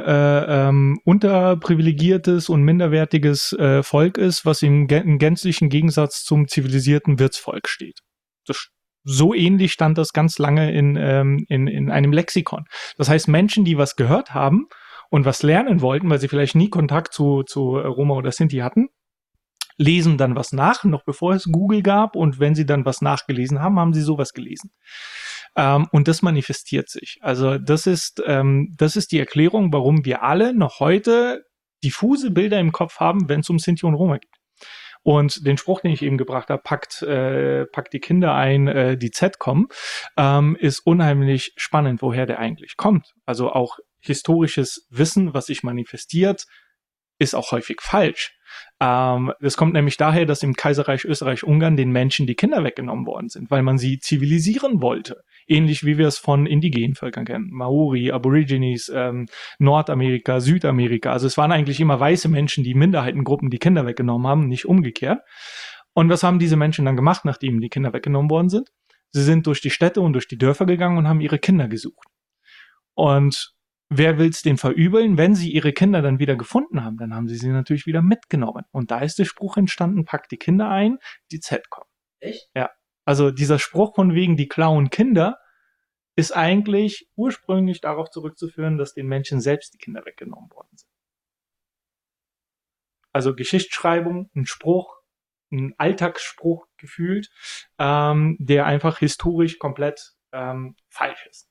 unterprivilegiertes und minderwertiges Volk ist, was im gänzlichen Gegensatz zum zivilisierten Wirtsvolk steht. So ähnlich stand das ganz lange in einem Lexikon. Das heißt, Menschen, die was gehört haben und was lernen wollten, weil sie vielleicht nie Kontakt zu Roma oder Sinti hatten, lesen dann was nach, noch bevor es Google gab. Und wenn sie dann was nachgelesen haben, haben sie sowas gelesen. Und das manifestiert sich. Also das ist die Erklärung, warum wir alle noch heute diffuse Bilder im Kopf haben, wenn es um Sinti und Roma geht. Und den Spruch, den ich eben gebracht habe, packt die Kinder ein, die Z kommen, ist unheimlich spannend, woher der eigentlich kommt. Also auch historisches Wissen, was sich manifestiert, ist auch häufig falsch. Das kommt nämlich daher, dass im Kaiserreich Österreich-Ungarn den Menschen die Kinder weggenommen worden sind, weil man sie zivilisieren wollte. Ähnlich wie wir es von indigenen Völkern kennen. Maori, Aborigines, Nordamerika, Südamerika. Also es waren eigentlich immer weiße Menschen, die Minderheitengruppen die Kinder weggenommen haben, nicht umgekehrt. Und was haben diese Menschen dann gemacht, nachdem die Kinder weggenommen worden sind? Sie sind durch die Städte und durch die Dörfer gegangen und haben ihre Kinder gesucht. Und wer will's denen verübeln? Wenn sie ihre Kinder dann wieder gefunden haben, dann haben sie natürlich wieder mitgenommen. Und da ist der Spruch entstanden, packt die Kinder ein, die Z kommen. Echt? Ja. Also dieser Spruch von wegen, die klauen Kinder, ist eigentlich ursprünglich darauf zurückzuführen, dass den Menschen selbst die Kinder weggenommen worden sind. Also Geschichtsschreibung, ein Spruch, ein Alltagsspruch gefühlt, der einfach historisch komplett falsch ist.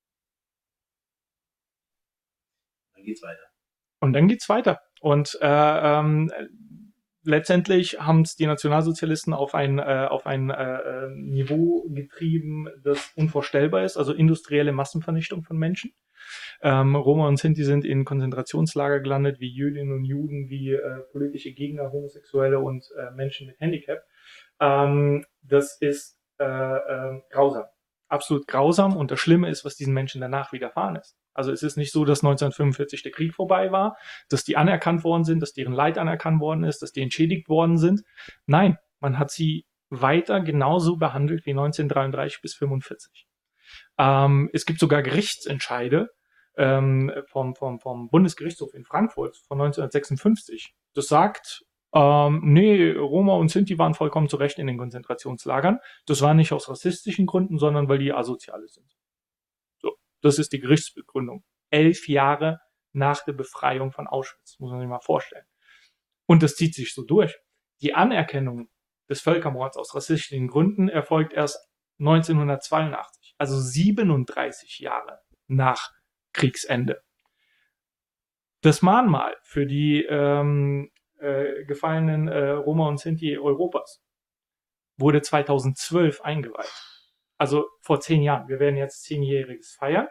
Und dann geht's weiter. Und letztendlich haben es die Nationalsozialisten auf ein Niveau getrieben, das unvorstellbar ist, also industrielle Massenvernichtung von Menschen. Roma und Sinti sind in Konzentrationslager gelandet, wie Jüdinnen und Juden, wie politische Gegner, Homosexuelle und Menschen mit Handicap. Das ist grausam. Absolut grausam. Und das Schlimme ist, was diesen Menschen danach widerfahren ist. Also es ist nicht so, dass 1945 der Krieg vorbei war, dass die anerkannt worden sind, dass deren Leid anerkannt worden ist, dass die entschädigt worden sind. Nein, man hat sie weiter genauso behandelt wie 1933 bis 1945. Es gibt sogar Gerichtsentscheide vom Bundesgerichtshof in Frankfurt von 1956. Das sagt, nee, Roma und Sinti waren vollkommen zu Recht in den Konzentrationslagern. Das war nicht aus rassistischen Gründen, sondern weil die Asoziale sind. So, das ist die Gerichtsbegründung. 11 Jahre nach der Befreiung von Auschwitz, muss man sich mal vorstellen. Und das zieht sich so durch. Die Anerkennung des Völkermords aus rassistischen Gründen erfolgt erst 1982, also 37 Jahre nach Kriegsende. Das Mahnmal für die gefallenen Roma und Sinti Europas wurde 2012 eingeweiht. Also vor 10 Jahren. Wir werden jetzt 10-jähriges feiern.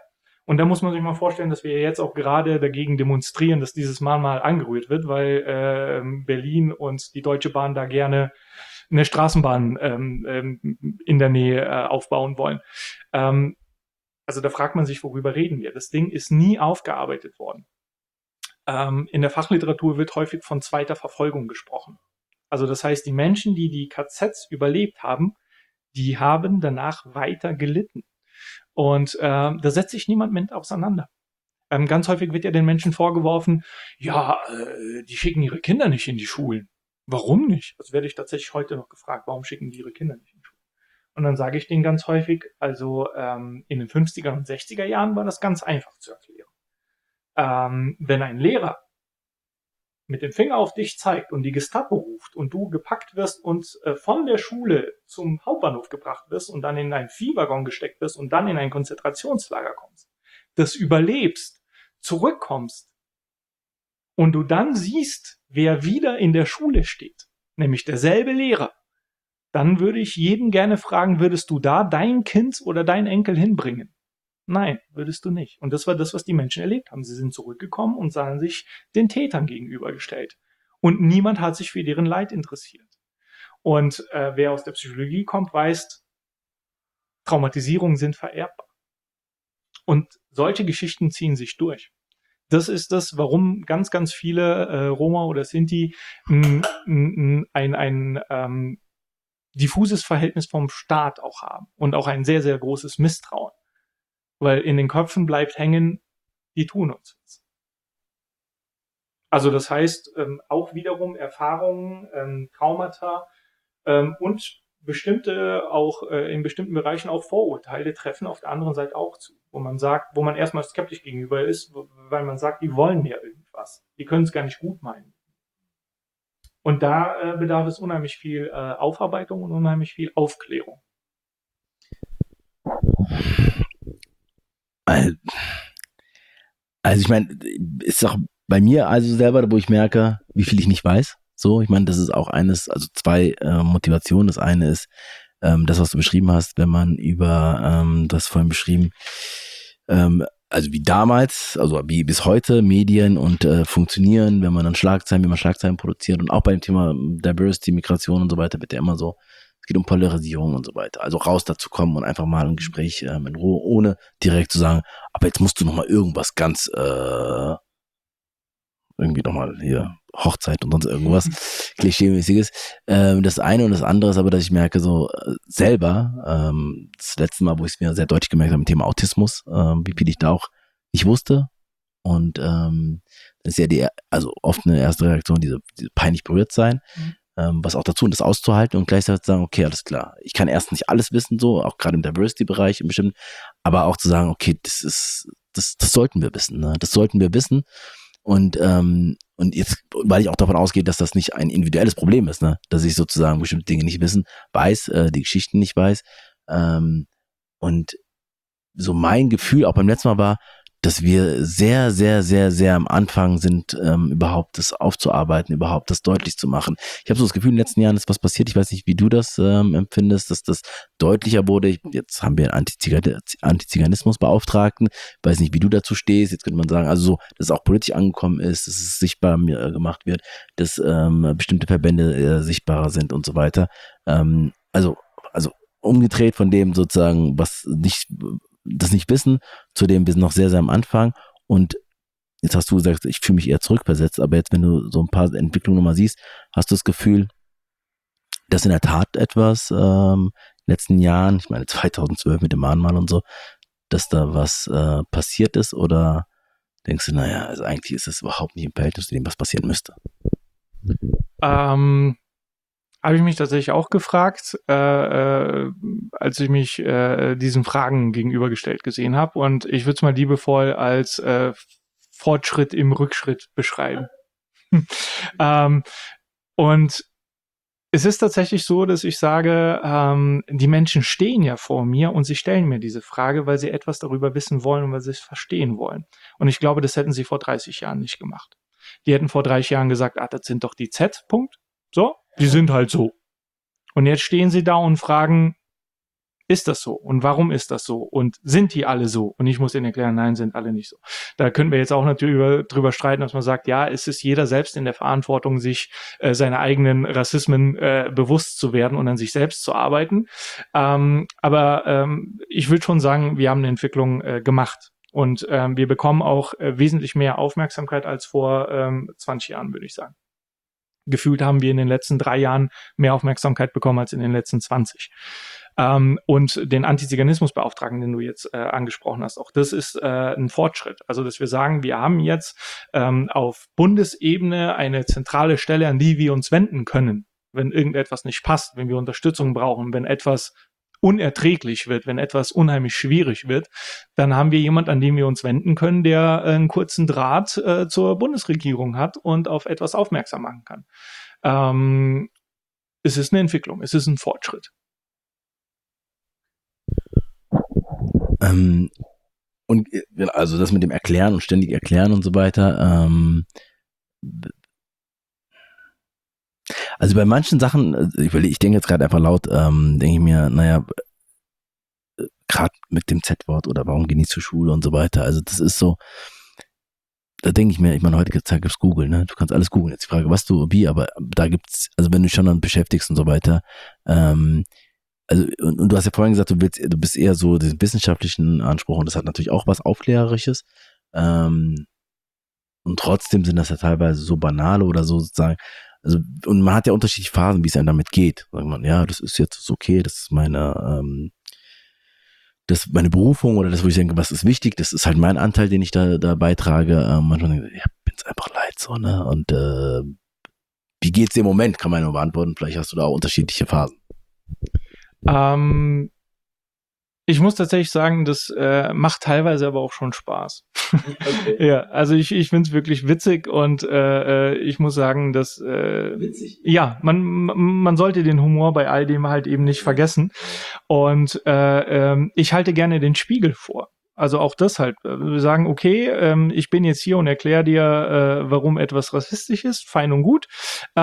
Und da muss man sich mal vorstellen, dass wir jetzt auch gerade dagegen demonstrieren, dass dieses Mahnmal angerührt wird, weil Berlin und die Deutsche Bahn da gerne eine Straßenbahn in der Nähe aufbauen wollen. Also da fragt man sich, worüber reden wir? Das Ding ist nie aufgearbeitet worden. In der Fachliteratur wird häufig von zweiter Verfolgung gesprochen. Also das heißt, die Menschen, die die KZs überlebt haben, die haben danach weiter gelitten. Und da setzt sich niemand mit auseinander. Ganz häufig wird ja den Menschen vorgeworfen, ja, die schicken ihre Kinder nicht in die Schulen. Warum nicht? Das werde ich tatsächlich heute noch gefragt, warum schicken die ihre Kinder nicht in die Schulen? Und dann sage ich denen ganz häufig, also in den 50er und 60er Jahren war das ganz einfach zu erklären. Wenn ein Lehrer mit dem Finger auf dich zeigt und die Gestapo ruft und du gepackt wirst und von der Schule zum Hauptbahnhof gebracht wirst und dann in einen Viehwaggon gesteckt wirst und dann in ein Konzentrationslager kommst, das überlebst, zurückkommst und du dann siehst, wer wieder in der Schule steht, nämlich derselbe Lehrer, dann würde ich jeden gerne fragen, würdest du da dein Kind oder dein Enkel hinbringen? Nein, würdest du nicht. Und das war das, was die Menschen erlebt haben. Sie sind zurückgekommen und sahen sich den Tätern gegenübergestellt. Und niemand hat sich für deren Leid interessiert. Und wer aus der Psychologie kommt, weiß, Traumatisierungen sind vererbbar. Und solche Geschichten ziehen sich durch. Das ist das, warum ganz, ganz viele Roma oder Sinti ein diffuses Verhältnis vom Staat auch haben und auch ein sehr, sehr großes Misstrauen. Weil in den Köpfen bleibt hängen, die tun uns was. Also das heißt, auch wiederum Erfahrungen, Traumata und bestimmte auch in bestimmten Bereichen auch Vorurteile treffen auf der anderen Seite auch zu, wo man sagt, wo man erstmal skeptisch gegenüber ist, weil man sagt, die wollen ja irgendwas, die können es gar nicht gut meinen. Und da bedarf es unheimlich viel Aufarbeitung und unheimlich viel Aufklärung. Also ich meine, ist auch bei mir also selber, wo ich merke, wie viel ich nicht weiß. So, ich meine, das ist auch eines, also zwei Motivationen. Das eine ist das, was du beschrieben hast, wenn man über, das vorhin beschrieben, also wie damals, also wie bis heute Medien und funktionieren, wenn man dann Schlagzeilen, wie man Schlagzeilen produziert und auch bei dem Thema Diversity, Migration und so weiter wird ja immer so, es geht um Polarisierung und so weiter. Also raus dazu kommen und einfach mal ein Gespräch in Ruhe, ohne direkt zu sagen, aber jetzt musst du nochmal irgendwas ganz, irgendwie nochmal hier Hochzeit und sonst irgendwas Klischeemäßiges. Das eine und das andere ist aber, dass ich merke so selber, das letzte Mal, wo ich es mir sehr deutlich gemerkt habe, mit dem Thema Autismus, wie viel ich da auch nicht wusste. Und das ist ja also oft eine erste Reaktion, diese peinlich berührt sein, was auch dazu, das auszuhalten und gleichzeitig zu sagen, okay, alles klar, ich kann erst nicht alles wissen, so, auch gerade im Diversity-Bereich bestimmt, aber auch zu sagen, okay, das sollten wir wissen, ne? Das sollten wir wissen. Und jetzt, weil ich auch davon ausgehe, dass das nicht ein individuelles Problem ist, ne, dass ich sozusagen bestimmte Dinge nicht weiß, die Geschichten nicht weiß. Und so mein Gefühl auch beim letzten Mal war, dass wir sehr, sehr, sehr, sehr am Anfang sind, überhaupt das aufzuarbeiten, überhaupt das deutlich zu machen. Ich habe so das Gefühl, in den letzten Jahren ist was passiert. Ich weiß nicht, wie du das empfindest, dass das deutlicher wurde. Jetzt haben wir einen Antiziganismusbeauftragten. Ich weiß nicht, wie du dazu stehst. Jetzt könnte man sagen, also so, dass es auch politisch angekommen ist, dass es sichtbar gemacht wird, dass bestimmte Verbände sichtbarer sind und so weiter. Also umgedreht von dem sozusagen, was das nicht wissen, zu dem wir sind noch sehr, sehr am Anfang und jetzt hast du gesagt, ich fühle mich eher zurückversetzt, aber jetzt, wenn du so ein paar Entwicklungen nochmal siehst, hast du das Gefühl, dass in der Tat etwas in den letzten Jahren, ich meine 2012 mit dem Mahnmal und so, dass da was passiert ist oder denkst du, naja, also eigentlich ist es überhaupt nicht im Verhältnis zu dem, was passieren müsste? Habe ich mich tatsächlich auch gefragt, als ich mich diesen Fragen gegenübergestellt gesehen habe. Und ich würde es mal liebevoll als Fortschritt im Rückschritt beschreiben. Und es ist tatsächlich so, dass ich sage, die Menschen stehen ja vor mir und sie stellen mir diese Frage, weil sie etwas darüber wissen wollen und weil sie es verstehen wollen. Und ich glaube, das hätten sie vor 30 Jahren nicht gemacht. Die hätten vor 30 Jahren gesagt, das sind doch die Z, Punkt. So, die sind halt so. Und jetzt stehen sie da und fragen, ist das so? Und warum ist das so? Und sind die alle so? Und ich muss ihnen erklären, nein, sind alle nicht so. Da können wir jetzt auch natürlich drüber streiten, dass man sagt, ja, es ist jeder selbst in der Verantwortung, sich seine eigenen Rassismen bewusst zu werden und an sich selbst zu arbeiten. Aber ich will schon sagen, wir haben eine Entwicklung gemacht. Und wir bekommen auch wesentlich mehr Aufmerksamkeit als vor 20 Jahren, würde ich sagen. Gefühlt haben wir in den letzten 3 Jahren mehr Aufmerksamkeit bekommen als in den letzten 20. Und den Antiziganismusbeauftragten, den du jetzt angesprochen hast, auch das ist ein Fortschritt. Also, dass wir sagen, wir haben jetzt auf Bundesebene eine zentrale Stelle, an die wir uns wenden können, wenn irgendetwas nicht passt, wenn wir Unterstützung brauchen, wenn etwas unerträglich wird, wenn etwas unheimlich schwierig wird, dann haben wir jemand, an den wir uns wenden können, der einen kurzen Draht zur Bundesregierung hat und auf etwas aufmerksam machen kann. Es ist eine Entwicklung, es ist ein Fortschritt. Und also das mit dem Erklären und ständig erklären und so weiter. Also bei manchen Sachen, ich denke jetzt gerade einfach laut, denke ich mir, naja, gerade mit dem Z-Wort oder warum gehen die zur Schule und so weiter. Also das ist so, da denke ich mir, ich meine, heutige Zeit gibt's Google, ne? Du kannst alles googeln. Jetzt die Frage, was du, wie, aber da gibt's, also wenn du dich schon dann beschäftigst und so weiter, also, und du hast ja vorhin gesagt, du bist eher so den wissenschaftlichen Anspruch und das hat natürlich auch was Aufklärerisches. Und trotzdem sind das ja teilweise so banale oder so sozusagen. Also, und man hat ja unterschiedliche Phasen, wie es einem damit geht. Sagt man, ja, das ist jetzt okay, das ist meine Berufung oder das, wo ich denke, was ist wichtig, das ist halt mein Anteil, den ich da beitrage. Manchmal denke ich, ja, bin's einfach leid, so, ne? Und wie geht's dir im Moment, kann man nur beantworten. Vielleicht hast du da auch unterschiedliche Phasen. Ich muss tatsächlich sagen, das macht teilweise aber auch schon Spaß. Okay. Ja, also ich finde es wirklich witzig und ich muss sagen, dass witzig. Ja, man sollte den Humor bei all dem halt eben nicht vergessen. Und ich halte gerne den Spiegel vor. Also auch das halt. Wir sagen, okay, ich bin jetzt hier und erkläre dir, warum etwas rassistisch ist. Fein und gut.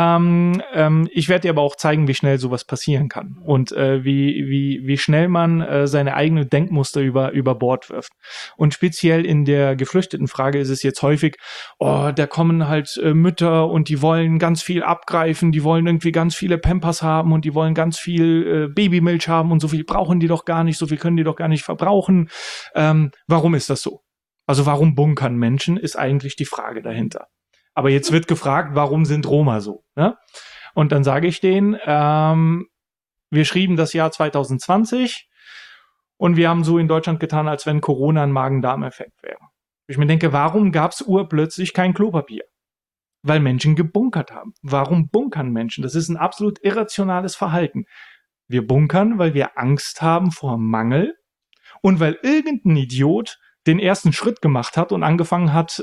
Ich werde dir aber auch zeigen, wie schnell sowas passieren kann. Und wie schnell man seine eigene Denkmuster über Bord wirft. Und speziell in der Geflüchtetenfrage ist es jetzt häufig, da kommen halt Mütter und die wollen ganz viel abgreifen, die wollen irgendwie ganz viele Pampers haben und die wollen ganz viel Babymilch haben und so viel brauchen die doch gar nicht, so viel können die doch gar nicht verbrauchen. Warum ist das so? Also warum bunkern Menschen, ist eigentlich die Frage dahinter. Aber jetzt wird gefragt, warum sind Roma so? Ne? Und dann sage ich denen, wir schrieben das Jahr 2020 und wir haben so in Deutschland getan, als wenn Corona ein Magen-Darm-Effekt wäre. Ich mir denke, warum gab es urplötzlich kein Klopapier? Weil Menschen gebunkert haben. Warum bunkern Menschen? Das ist ein absolut irrationales Verhalten. Wir bunkern, weil wir Angst haben vor Mangel und weil irgendein Idiot den ersten Schritt gemacht hat und angefangen hat,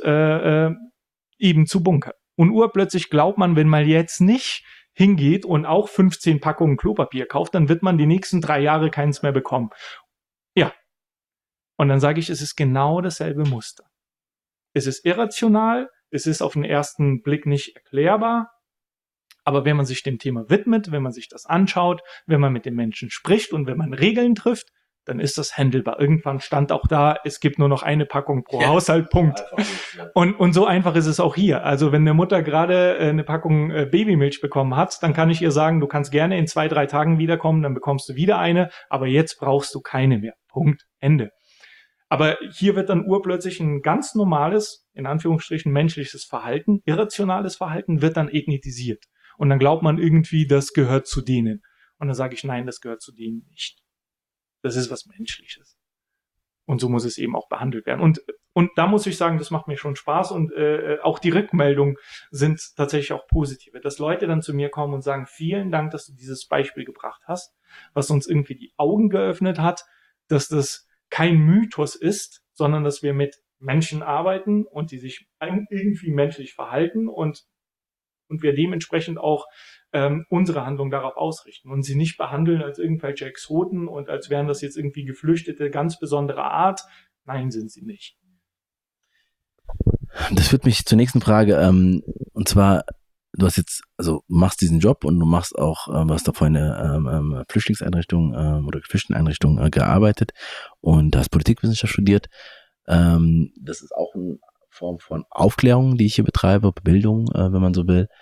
eben zu bunkern. Und urplötzlich glaubt man, wenn man jetzt nicht hingeht und auch 15 Packungen Klopapier kauft, dann wird man die nächsten 3 Jahre keins mehr bekommen. Ja. Und dann sage ich, es ist genau dasselbe Muster. Es ist irrational, es ist auf den ersten Blick nicht erklärbar, aber wenn man sich dem Thema widmet, wenn man sich das anschaut, wenn man mit den Menschen spricht und wenn man Regeln trifft, dann ist das handelbar. Irgendwann stand auch da, es gibt nur noch eine Packung pro Haushalt, Punkt. Und so einfach ist es auch hier. Also wenn eine Mutter gerade eine Packung Babymilch bekommen hat, dann kann ich ihr sagen, du kannst gerne in 2, 3 Tagen wiederkommen, dann bekommst du wieder eine, aber jetzt brauchst du keine mehr. Punkt, Ende. Aber hier wird dann urplötzlich ein ganz normales, in Anführungsstrichen menschliches Verhalten, irrationales Verhalten, wird dann ethnisiert. Und dann glaubt man irgendwie, das gehört zu denen. Und dann sage ich, nein, das gehört zu denen nicht. Das ist was Menschliches. Und so muss es eben auch behandelt werden. Und da muss ich sagen, das macht mir schon Spaß. Und auch die Rückmeldungen sind tatsächlich auch positive. Dass Leute dann zu mir kommen und sagen, vielen Dank, dass du dieses Beispiel gebracht hast, was uns irgendwie die Augen geöffnet hat, dass das kein Mythos ist, sondern dass wir mit Menschen arbeiten und die sich irgendwie menschlich verhalten und wir dementsprechend auch unsere Handlung darauf ausrichten und sie nicht behandeln als irgendwelche Exoten und als wären das jetzt irgendwie Geflüchtete ganz besonderer Art. Nein, sind sie nicht. Das führt mich zur nächsten Frage. Und zwar, du hast jetzt, also machst diesen Job und du machst auch, du hast da vorhin eine Flüchtlingseinrichtung oder Geflüchteteneinrichtung gearbeitet und hast Politikwissenschaft studiert. Das ist auch eine Form von Aufklärung, die ich hier betreibe, Bildung, wenn man so will.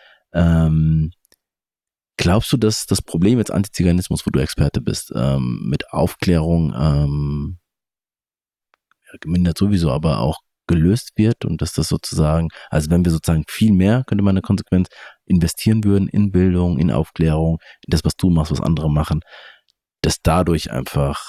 Glaubst du, dass das Problem jetzt Antiziganismus, wo du Experte bist, mit Aufklärung gemindert sowieso, aber auch gelöst wird und dass das sozusagen, also wenn wir sozusagen viel mehr, könnte man eine Konsequenz investieren würden in Bildung, in Aufklärung, in das, was du machst, was andere machen, dass dadurch einfach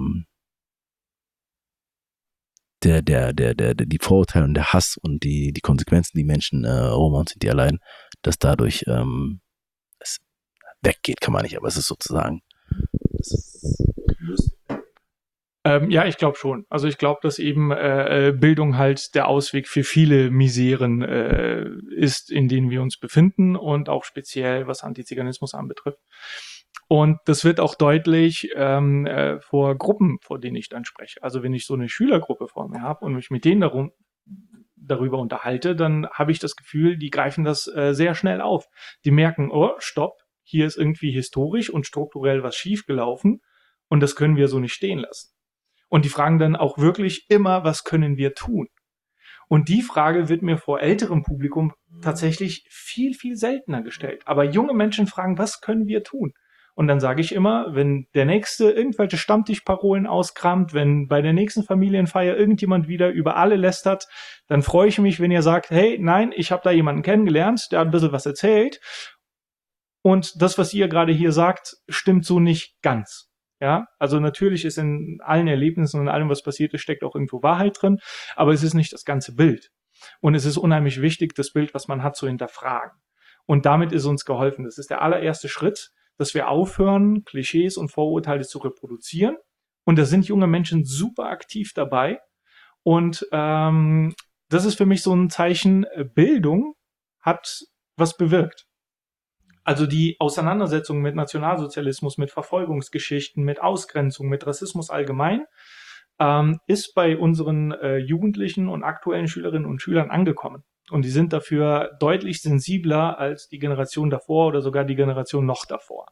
die Vorurteile und der Hass und die Konsequenzen, die Menschen, Roma und Sinti erleiden, dass dadurch es weggeht, kann man nicht, aber es ist sozusagen es ist gelöst. Ja, ich glaube schon. Also ich glaube, dass eben Bildung halt der Ausweg für viele Miseren ist, in denen wir uns befinden und auch speziell, was Antiziganismus anbetrifft. Und das wird auch deutlich vor Gruppen, vor denen ich dann spreche. Also wenn ich so eine Schülergruppe vor mir habe und mich mit denen darüber unterhalte, dann habe ich das Gefühl, die greifen das sehr schnell auf. Die merken, oh, stopp, hier ist irgendwie historisch und strukturell was schiefgelaufen und das können wir so nicht stehen lassen. Und die fragen dann auch wirklich immer, was können wir tun? Und die Frage wird mir vor älterem Publikum tatsächlich viel, viel seltener gestellt. Aber junge Menschen fragen, was können wir tun? Und dann sage ich immer, wenn der Nächste irgendwelche Stammtischparolen auskramt, wenn bei der nächsten Familienfeier irgendjemand wieder über alle lästert, dann freue ich mich, wenn ihr sagt, hey, nein, ich habe da jemanden kennengelernt, der hat ein bisschen was erzählt. Und das, was ihr gerade hier sagt, stimmt so nicht ganz. Ja, also natürlich ist in allen Erlebnissen und in allem, was passiert ist, steckt auch irgendwo Wahrheit drin, aber es ist nicht das ganze Bild. Und es ist unheimlich wichtig, das Bild, was man hat, zu hinterfragen. Und damit ist uns geholfen. Das ist der allererste Schritt, dass wir aufhören, Klischees und Vorurteile zu reproduzieren. Und da sind junge Menschen super aktiv dabei. Und das ist für mich so ein Zeichen, Bildung hat was bewirkt. Also die Auseinandersetzung mit Nationalsozialismus, mit Verfolgungsgeschichten, mit Ausgrenzung, mit Rassismus allgemein, ist bei unseren Jugendlichen und aktuellen Schülerinnen und Schülern angekommen. Und die sind dafür deutlich sensibler als die Generation davor oder sogar die Generation noch davor.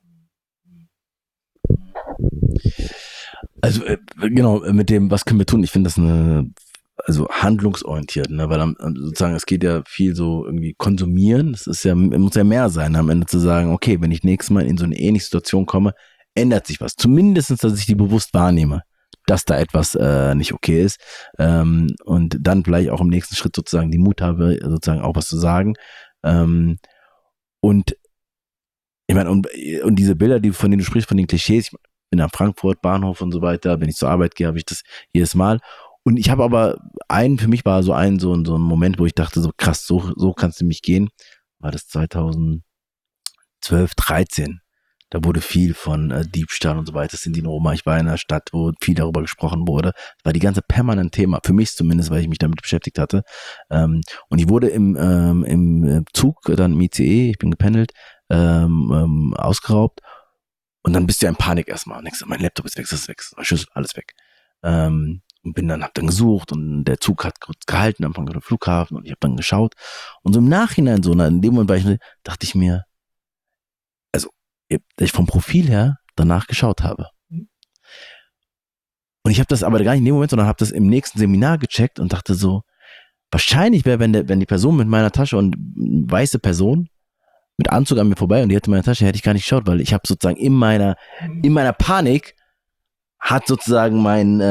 Also genau, mit dem, was können wir tun? Ich finde das also handlungsorientiert, ne? Weil sozusagen es geht ja viel so irgendwie konsumieren. Es ist ja, muss ja mehr sein, am Ende zu sagen, okay, wenn ich nächstes Mal in so eine ähnliche Situation komme, ändert sich was. Zumindestens, dass ich die bewusst wahrnehme, dass da etwas nicht okay ist. Und dann vielleicht auch im nächsten Schritt sozusagen die Mut habe, sozusagen auch was zu sagen. Und ich meine, und diese Bilder, von denen du sprichst, von den Klischees, ich bin am Frankfurt Bahnhof und so weiter, wenn ich zur Arbeit gehe, habe ich das jedes Mal. Und ich habe aber für mich war so ein Moment, wo ich dachte, so krass, so kannst du mich gehen. War das 2012, 13. Da wurde viel von Diebstahl und so weiter. Das sind die Roma. Ich war in einer Stadt, wo viel darüber gesprochen wurde. Das war die ganze permanent Thema, für mich zumindest, weil ich mich damit beschäftigt hatte. Und ich wurde im Zug, dann im ICE, ich bin gependelt, ausgeraubt. Und dann bist du ja in Panik erstmal. Und denkst, mein Laptop ist weg, das ist weg, Schlüssel, alles weg. Und hab dann gesucht und der Zug hat kurz gehalten am Flughafen und ich habe dann geschaut. Und so im Nachhinein, so in dem Moment dachte ich mir, also, dass ich vom Profil her danach geschaut habe. Und ich habe das aber gar nicht in dem Moment, sondern habe das im nächsten Seminar gecheckt und dachte so, wahrscheinlich wäre, wenn die Person mit meiner Tasche und weiße Person mit Anzug an mir vorbei und die hätte meine Tasche, hätte ich gar nicht geschaut, weil ich habe sozusagen in meiner Panik hat sozusagen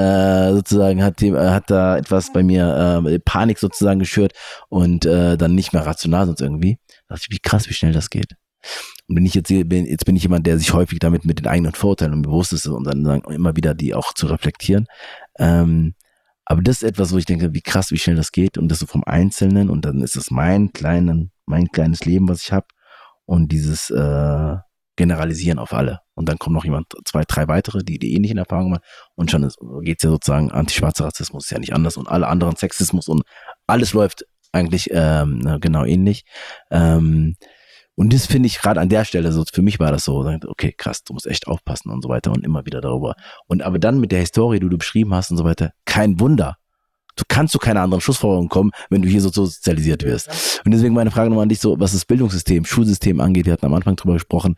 hat da etwas bei mir Panik sozusagen geschürt und dann nicht mehr rational sonst irgendwie. Da dachte ich, wie krass, wie schnell das geht. Und jetzt bin ich jemand, der sich häufig damit mit den eigenen Vorurteilen und bewusst ist und dann sagen, immer wieder die auch zu reflektieren. Aber das ist etwas, wo ich denke, wie krass, wie schnell das geht und das so vom Einzelnen und dann ist es mein kleines Leben, was ich habe und dieses generalisieren auf alle. Und dann kommt noch jemand, 2, 3 weitere, die ähnlichen Erfahrungen machen. Und schon geht's ja sozusagen, antischwarzer Rassismus ist ja nicht anders und alle anderen Sexismus und alles läuft eigentlich genau ähnlich. Und das finde ich gerade an der Stelle so, für mich war das so, okay, krass, du musst echt aufpassen und so weiter und immer wieder darüber. Und aber dann mit der Historie, die du beschrieben hast und so weiter, kein Wunder, du kannst zu keiner anderen Schlussfolgerung kommen, wenn du hier so sozialisiert wirst. Und deswegen meine Frage nochmal an dich, so was das Bildungssystem, Schulsystem angeht, wir hatten am Anfang drüber gesprochen,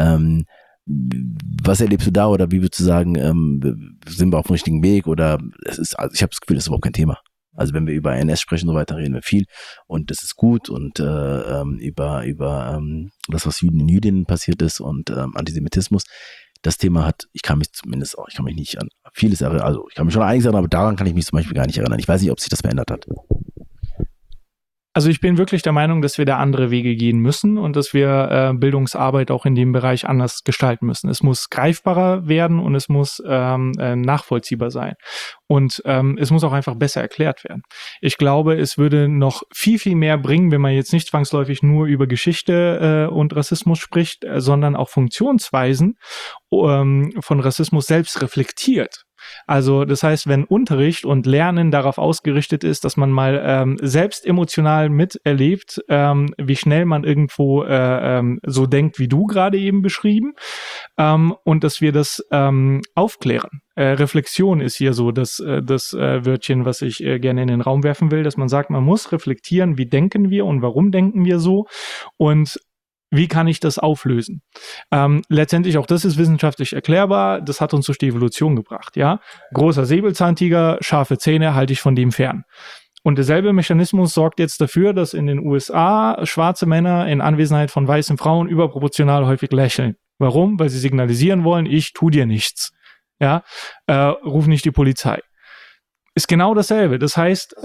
was erlebst du da oder wie würdest du sagen, sind wir auf dem richtigen Weg oder also ich habe das Gefühl, das ist überhaupt kein Thema. Also wenn wir über NS sprechen und so weiter, reden wir viel und das ist gut und über das, was Juden und Jüdinnen passiert ist und Antisemitismus, das Thema ich kann mich nicht an vieles erinnern, also ich kann mich schon an einiges erinnern, aber daran kann ich mich zum Beispiel gar nicht erinnern. Ich weiß nicht, ob sich das verändert hat. Also ich bin wirklich der Meinung, dass wir da andere Wege gehen müssen und dass wir Bildungsarbeit auch in dem Bereich anders gestalten müssen. Es muss greifbarer werden und es muss nachvollziehbar sein. Und es muss auch einfach besser erklärt werden. Ich glaube, es würde noch viel, viel mehr bringen, wenn man jetzt nicht zwangsläufig nur über Geschichte und Rassismus spricht, sondern auch Funktionsweisen von Rassismus selbst reflektiert. Also das heißt, wenn Unterricht und Lernen darauf ausgerichtet ist, dass man mal selbst emotional miterlebt, wie schnell man irgendwo so denkt, wie du gerade eben beschrieben, und dass wir das aufklären. Reflexion ist hier so das Wörtchen, was ich gerne in den Raum werfen will, dass man sagt, man muss reflektieren, wie denken wir und warum denken wir so und wie kann ich das auflösen? Letztendlich auch das ist wissenschaftlich erklärbar. Das hat uns durch die Evolution gebracht. Ja, großer Säbelzahntiger, scharfe Zähne, halte ich von dem fern. Und derselbe Mechanismus sorgt jetzt dafür, dass in den USA schwarze Männer in Anwesenheit von weißen Frauen überproportional häufig lächeln. Warum? Weil sie signalisieren wollen, ich tu dir nichts. Ja, ruf nicht die Polizei. Ist genau dasselbe. Das heißt,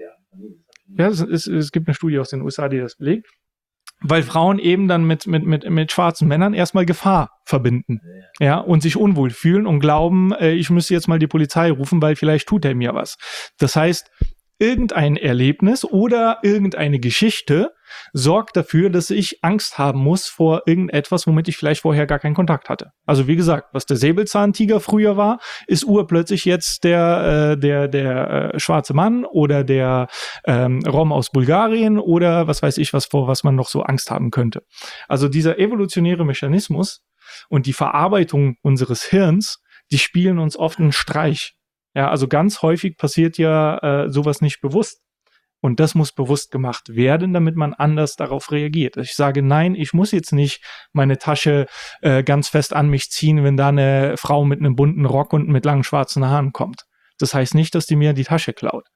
es gibt eine Studie aus den USA, die das belegt. Weil Frauen eben dann mit schwarzen Männern erstmal Gefahr verbinden, ja, und sich unwohl fühlen und glauben, ich müsste jetzt mal die Polizei rufen, weil vielleicht tut er mir was. Das heißt, irgendein Erlebnis oder irgendeine Geschichte sorgt dafür, dass ich Angst haben muss vor irgendetwas, womit ich vielleicht vorher gar keinen Kontakt hatte. Also wie gesagt, was der Säbelzahntiger früher war, ist urplötzlich jetzt der schwarze Mann oder der Rom aus Bulgarien oder was weiß ich, vor was man noch so Angst haben könnte. Also dieser evolutionäre Mechanismus und die Verarbeitung unseres Hirns, die spielen uns oft einen Streich. Ja, also ganz häufig passiert ja sowas nicht bewusst. Und das muss bewusst gemacht werden, damit man anders darauf reagiert. Ich sage, nein, ich muss jetzt nicht meine Tasche ganz fest an mich ziehen, wenn da eine Frau mit einem bunten Rock und mit langen schwarzen Haaren kommt. Das heißt nicht, dass die mir die Tasche klaut.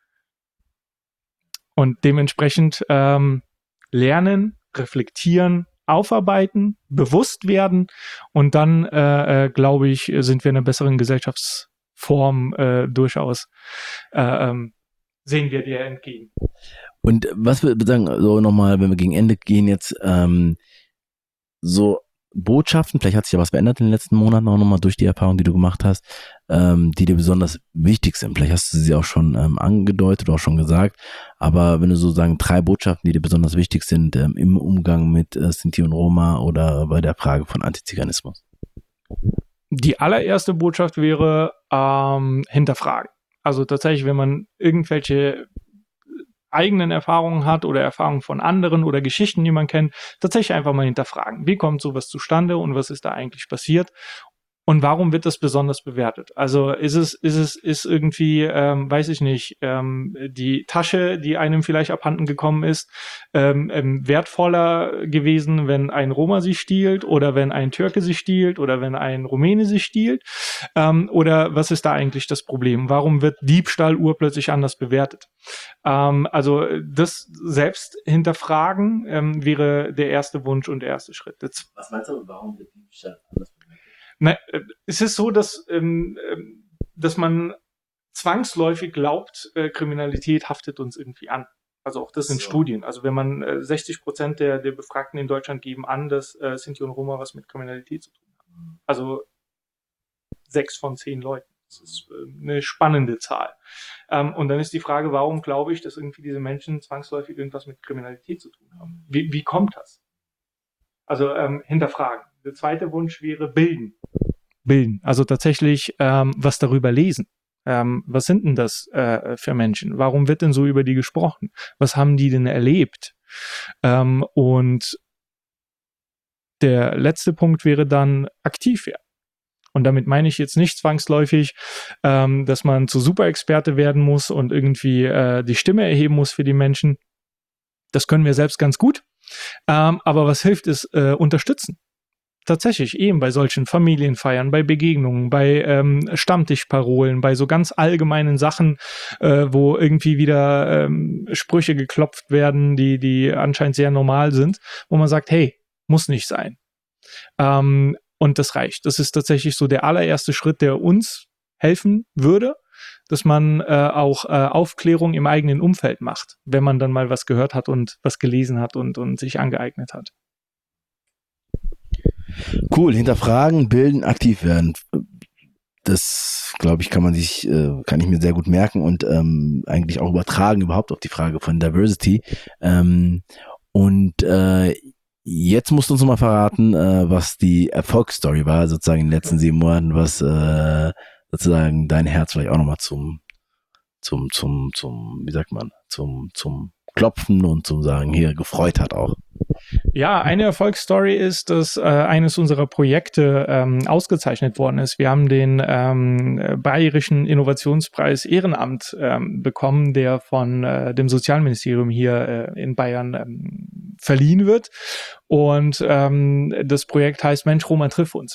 Und dementsprechend lernen, reflektieren, aufarbeiten, bewusst werden und dann, glaube ich, sind wir in einer besseren Gesellschaftsform durchaus sehen wir dir entgegen. Und was wir sagen, so nochmal, wenn wir gegen Ende gehen jetzt, so Botschaften, vielleicht hat sich ja was verändert in den letzten Monaten auch nochmal durch die Erfahrung, die du gemacht hast, die dir besonders wichtig sind. Vielleicht hast du sie auch schon angedeutet oder auch schon gesagt, aber wenn du so sagen, 3 Botschaften, die dir besonders wichtig sind im Umgang mit Sinti und Roma oder bei der Frage von Antiziganismus. Die allererste Botschaft wäre hinterfragen. Also tatsächlich, wenn man irgendwelche eigenen Erfahrungen hat oder Erfahrungen von anderen oder Geschichten, die man kennt, tatsächlich einfach mal hinterfragen. Wie kommt sowas zustande und was ist da eigentlich passiert? Und warum wird das besonders bewertet? Also ist irgendwie, weiß ich nicht, die Tasche, die einem vielleicht abhanden gekommen ist, wertvoller gewesen, wenn ein Roma sie stiehlt oder wenn ein Türke sie stiehlt oder wenn ein Rumäne sie stiehlt? Oder was ist da eigentlich das Problem? Warum wird Diebstahl urplötzlich anders bewertet? Also das selbst hinterfragen wäre der erste Wunsch und der erste Schritt. Was meinst du, warum wird Diebstahl anders bewertet? Es ist so, dass man zwangsläufig glaubt, Kriminalität haftet uns irgendwie an. Also auch das sind Studien. Also wenn man 60% der Befragten in Deutschland geben an, dass Sinti und Roma was mit Kriminalität zu tun haben. Also 6 von 10 Leuten. Das ist eine spannende Zahl. Und dann ist die Frage, warum glaube ich, dass irgendwie diese Menschen zwangsläufig irgendwas mit Kriminalität zu tun haben? Wie kommt das? Also hinterfragen. Der zweite Wunsch wäre bilden. Also tatsächlich was darüber lesen. Was sind denn das für Menschen? Warum wird denn so über die gesprochen? Was haben die denn erlebt? Und der letzte Punkt wäre dann aktiv werden. Und damit meine ich jetzt nicht zwangsläufig, dass man zu Superexperte werden muss und irgendwie die Stimme erheben muss für die Menschen. Das können wir selbst ganz gut. Aber was hilft, ist unterstützen. Tatsächlich eben bei solchen Familienfeiern, bei Begegnungen, bei Stammtischparolen, bei so ganz allgemeinen Sachen, wo irgendwie wieder Sprüche geklopft werden, die anscheinend sehr normal sind, wo man sagt, hey, muss nicht sein. Und das reicht. Das ist tatsächlich so der allererste Schritt, der uns helfen würde, dass man auch Aufklärung im eigenen Umfeld macht, wenn man dann mal was gehört hat und was gelesen hat und sich angeeignet hat. Cool, hinterfragen, bilden, aktiv werden. Das, glaube ich, kann ich mir sehr gut merken und eigentlich auch übertragen überhaupt auf die Frage von Diversity. Jetzt musst du uns noch mal verraten, was die Erfolgsstory war, sozusagen in den letzten 7 Monaten, was sozusagen dein Herz vielleicht auch noch mal zum wie sagt man, zum Klopfen und zum Sagen hier gefreut hat auch. Ja, eine Erfolgsstory ist, dass eines unserer Projekte ausgezeichnet worden ist. Wir haben den Bayerischen Innovationspreis Ehrenamt bekommen, der von dem Sozialministerium hier in Bayern verliehen wird. Und das Projekt heißt Mensch, Roma, triff uns.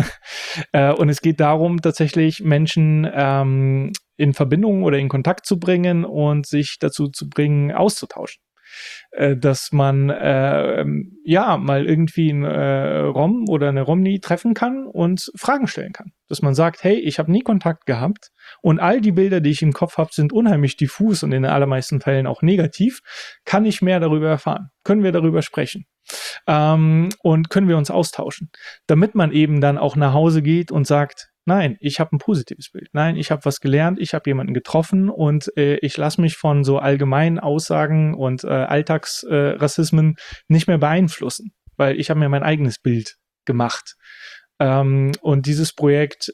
Und es geht darum, tatsächlich Menschen in Verbindung oder in Kontakt zu bringen und sich dazu zu bringen, auszutauschen. Dass man mal irgendwie einen Rom oder eine Romni treffen kann und Fragen stellen kann. Dass man sagt, hey, ich habe nie Kontakt gehabt und all die Bilder, die ich im Kopf habe, sind unheimlich diffus und in den allermeisten Fällen auch negativ. Kann ich mehr darüber erfahren? Können wir darüber sprechen? Und können wir uns austauschen? Damit man eben dann auch nach Hause geht und sagt, nein, ich habe ein positives Bild. Nein, ich habe was gelernt, ich habe jemanden getroffen und ich lasse mich von so allgemeinen Aussagen und Alltagsrassismen nicht mehr beeinflussen, weil ich habe mir mein eigenes Bild gemacht. Und dieses Projekt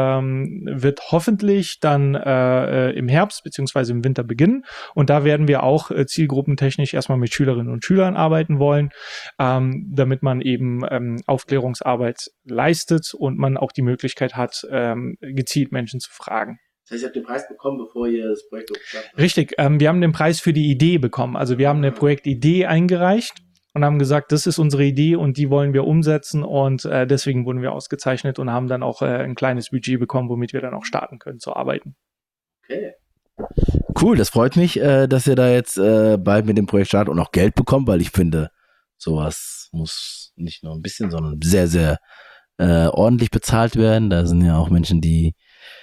wird hoffentlich dann im Herbst beziehungsweise im Winter beginnen. Und da werden wir auch zielgruppentechnisch erstmal mit Schülerinnen und Schülern arbeiten wollen, damit man eben Aufklärungsarbeit leistet und man auch die Möglichkeit hat, gezielt Menschen zu fragen. Das heißt, ihr habt den Preis bekommen, bevor ihr das Projekt gestartet habt? Richtig, wir haben den Preis für die Idee bekommen. Also wir haben eine Projektidee eingereicht und haben gesagt, das ist unsere Idee und die wollen wir umsetzen und deswegen wurden wir ausgezeichnet und haben dann auch ein kleines Budget bekommen, womit wir dann auch starten können zu arbeiten. Okay. Cool, das freut mich, dass ihr da jetzt bald mit dem Projekt startet und auch Geld bekommt, weil ich finde, sowas muss nicht nur ein bisschen, sondern sehr, sehr ordentlich bezahlt werden. Da sind ja auch Menschen, die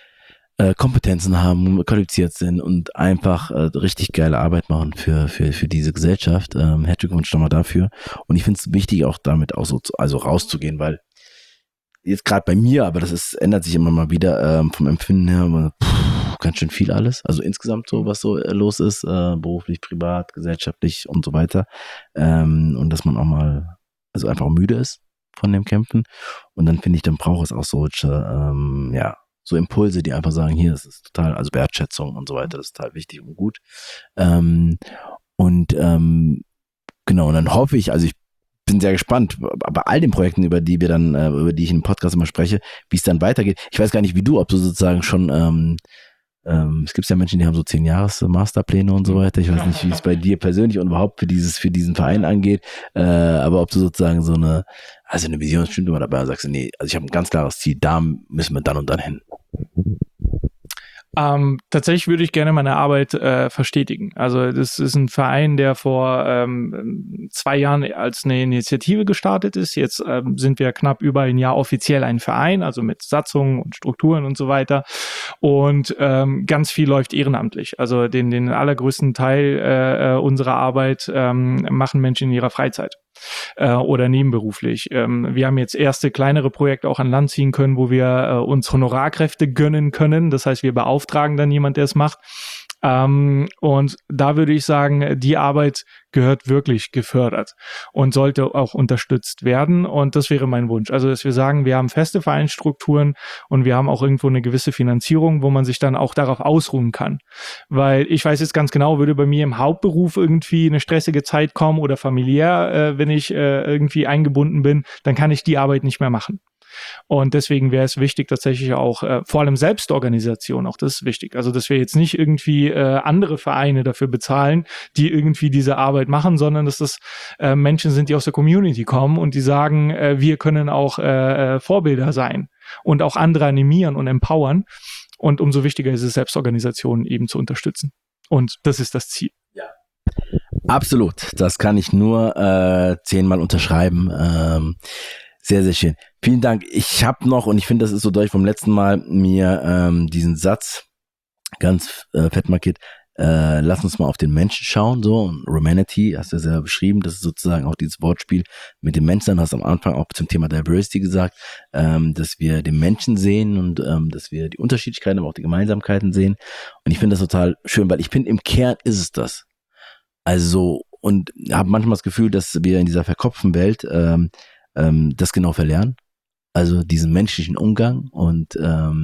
Kompetenzen haben, qualifiziert sind und einfach richtig geile Arbeit machen für diese Gesellschaft. Herzlichen Glückwunsch nochmal dafür. Und ich finde es wichtig, auch damit auch so rauszugehen, weil jetzt gerade bei mir, aber ändert sich immer mal wieder vom Empfinden her, ganz schön viel alles. Also insgesamt so, was so los ist, beruflich, privat, gesellschaftlich und so weiter. Und dass man auch mal, also einfach müde ist von dem Kämpfen. Und dann finde ich, dann braucht es auch solche, so Impulse, die einfach sagen, hier, das ist total, also Wertschätzung und so weiter, das ist total wichtig und gut. Genau, und dann hoffe ich, also ich bin sehr gespannt bei all den Projekten, über die ich im Podcast immer spreche, wie es dann weitergeht. Ich weiß gar nicht, wie du, ob du sozusagen schon, es gibt ja Menschen, die haben so 10 Jahres Masterpläne und so weiter. Ich weiß nicht, wie es bei dir persönlich und überhaupt für diesen Verein angeht, aber ob du sozusagen so eine Vision stimmt immer dabei und sagst, nee, also ich habe ein ganz klares Ziel, da müssen wir dann und dann hin. Tatsächlich würde ich gerne meine Arbeit verstetigen. Also das ist ein Verein, der vor 2 Jahren als eine Initiative gestartet ist. Jetzt sind wir knapp über ein Jahr offiziell ein Verein, also mit Satzungen und Strukturen und so weiter. Und ganz viel läuft ehrenamtlich. Also den allergrößten Teil unserer Arbeit machen Menschen in ihrer Freizeit. Oder nebenberuflich. Wir haben jetzt erste kleinere Projekte auch an Land ziehen können, wo wir uns Honorarkräfte gönnen können. Das heißt, wir beauftragen dann jemand, der es macht. Und da würde ich sagen, die Arbeit gehört wirklich gefördert und sollte auch unterstützt werden. Und das wäre mein Wunsch. Also, dass wir sagen, wir haben feste Vereinsstrukturen und wir haben auch irgendwo eine gewisse Finanzierung, wo man sich dann auch darauf ausruhen kann. Weil ich weiß jetzt ganz genau, würde bei mir im Hauptberuf irgendwie eine stressige Zeit kommen oder familiär, wenn ich irgendwie eingebunden bin, dann kann ich die Arbeit nicht mehr machen. Und deswegen wäre es wichtig, tatsächlich auch, vor allem Selbstorganisation, auch das ist wichtig. Also, dass wir jetzt nicht irgendwie andere Vereine dafür bezahlen, die irgendwie diese Arbeit machen, sondern dass das Menschen sind, die aus der Community kommen und die sagen, wir können auch Vorbilder sein und auch andere animieren und empowern. Und umso wichtiger ist es, Selbstorganisationen eben zu unterstützen. Und das ist das Ziel. Ja. Absolut. Das kann ich nur 10-mal unterschreiben. Sehr, sehr schön. Vielen Dank. Ich habe noch, und ich finde, das ist so deutlich vom letzten Mal, mir diesen Satz ganz fett markiert. Lass uns mal auf den Menschen schauen, so. Und Romanity, hast du ja selber beschrieben, das ist sozusagen auch dieses Wortspiel mit dem Menschen. Hast am Anfang auch zum Thema Diversity gesagt, dass wir den Menschen sehen und dass wir die Unterschiedlichkeiten, aber auch die Gemeinsamkeiten sehen. Und ich finde das total schön, weil ich finde, im Kern ist es das. Also, und habe manchmal das Gefühl, dass wir in dieser verkopften Welt das genau verlernen. Also diesen menschlichen Umgang und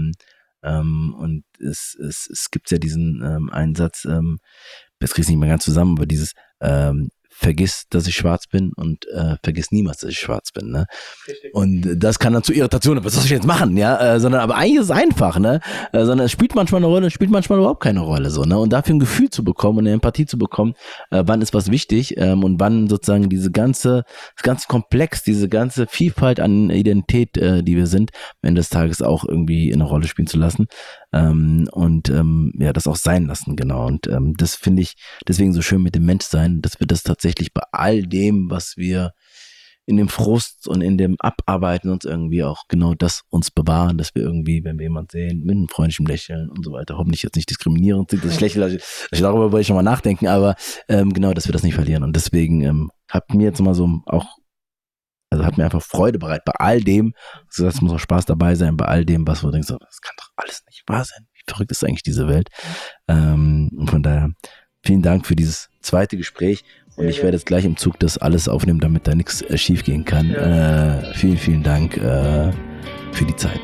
es gibt ja diesen einen Satz, das kriege ich nicht mehr ganz zusammen, aber dieses vergiss, dass ich schwarz bin und vergiss niemals, dass ich schwarz bin, ne? Richtig. Und das kann dann zu Irritationen, was soll ich jetzt machen, ja? Sondern aber eigentlich ist es einfach, ne? Sondern es spielt manchmal eine Rolle, es spielt manchmal überhaupt keine Rolle, so, ne? Und dafür ein Gefühl zu bekommen und eine Empathie zu bekommen, wann ist was wichtig und wann sozusagen das ganze Komplex, diese ganze Vielfalt an Identität, die wir sind, am Ende des Tages auch irgendwie eine Rolle spielen zu lassen. Ja, das auch sein lassen, genau. Und das finde ich deswegen so schön mit dem Menschsein, dass wir das tatsächlich bei all dem, was wir in dem Frust und in dem Abarbeiten uns irgendwie auch genau das uns bewahren, dass wir irgendwie, wenn wir jemanden sehen, mit einem freundlichen Lächeln und so weiter, hoffentlich jetzt nicht diskriminierend sind, dass ich lächle, darüber wollte ich schon mal nachdenken, aber genau, dass wir das nicht verlieren. Und deswegen hat mir jetzt mal so auch, also hat mir einfach Freude bereit bei all dem, also das muss auch Spaß dabei sein, bei all dem, was du denkst, das kann doch alles nicht wahr sein. Wie verrückt ist eigentlich diese Welt? Und von daher, vielen Dank für dieses zweite Gespräch. Und ich werde jetzt gleich im Zug das alles aufnehmen, damit da nichts schief gehen kann. Ja. Vielen, vielen Dank für die Zeit.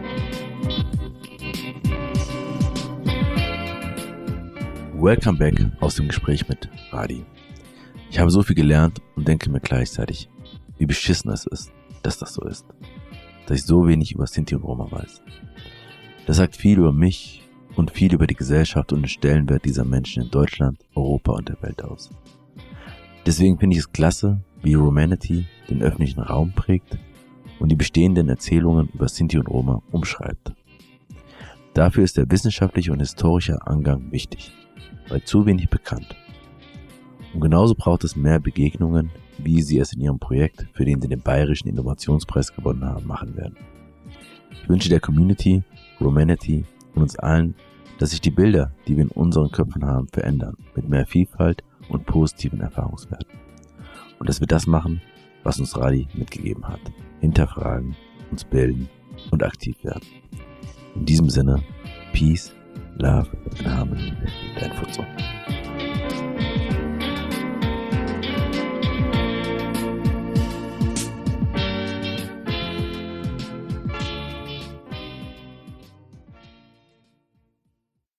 Welcome back aus dem Gespräch mit Radi. Ich habe so viel gelernt und denke mir gleichzeitig, wie beschissen es ist, dass das so ist. Dass ich so wenig über Sinti und Roma weiß. Das sagt viel über mich und viel über die Gesellschaft und den Stellenwert dieser Menschen in Deutschland, Europa und der Welt aus. Deswegen finde ich es klasse, wie Romanity den öffentlichen Raum prägt und die bestehenden Erzählungen über Sinti und Roma umschreibt. Dafür ist der wissenschaftliche und historische Angang wichtig, weil zu wenig bekannt. Und genauso braucht es mehr Begegnungen, wie sie es in ihrem Projekt, für den sie den Bayerischen Innovationspreis gewonnen haben, machen werden. Ich wünsche der Community, Romanity und uns allen, dass sich die Bilder, die wir in unseren Köpfen haben, verändern, mit mehr Vielfalt und positiven Erfahrungswerten. Und dass wir das machen, was uns Radi mitgegeben hat. Hinterfragen, uns bilden und aktiv werden. In diesem Sinne, Peace, Love and Harmony, dein Futsal.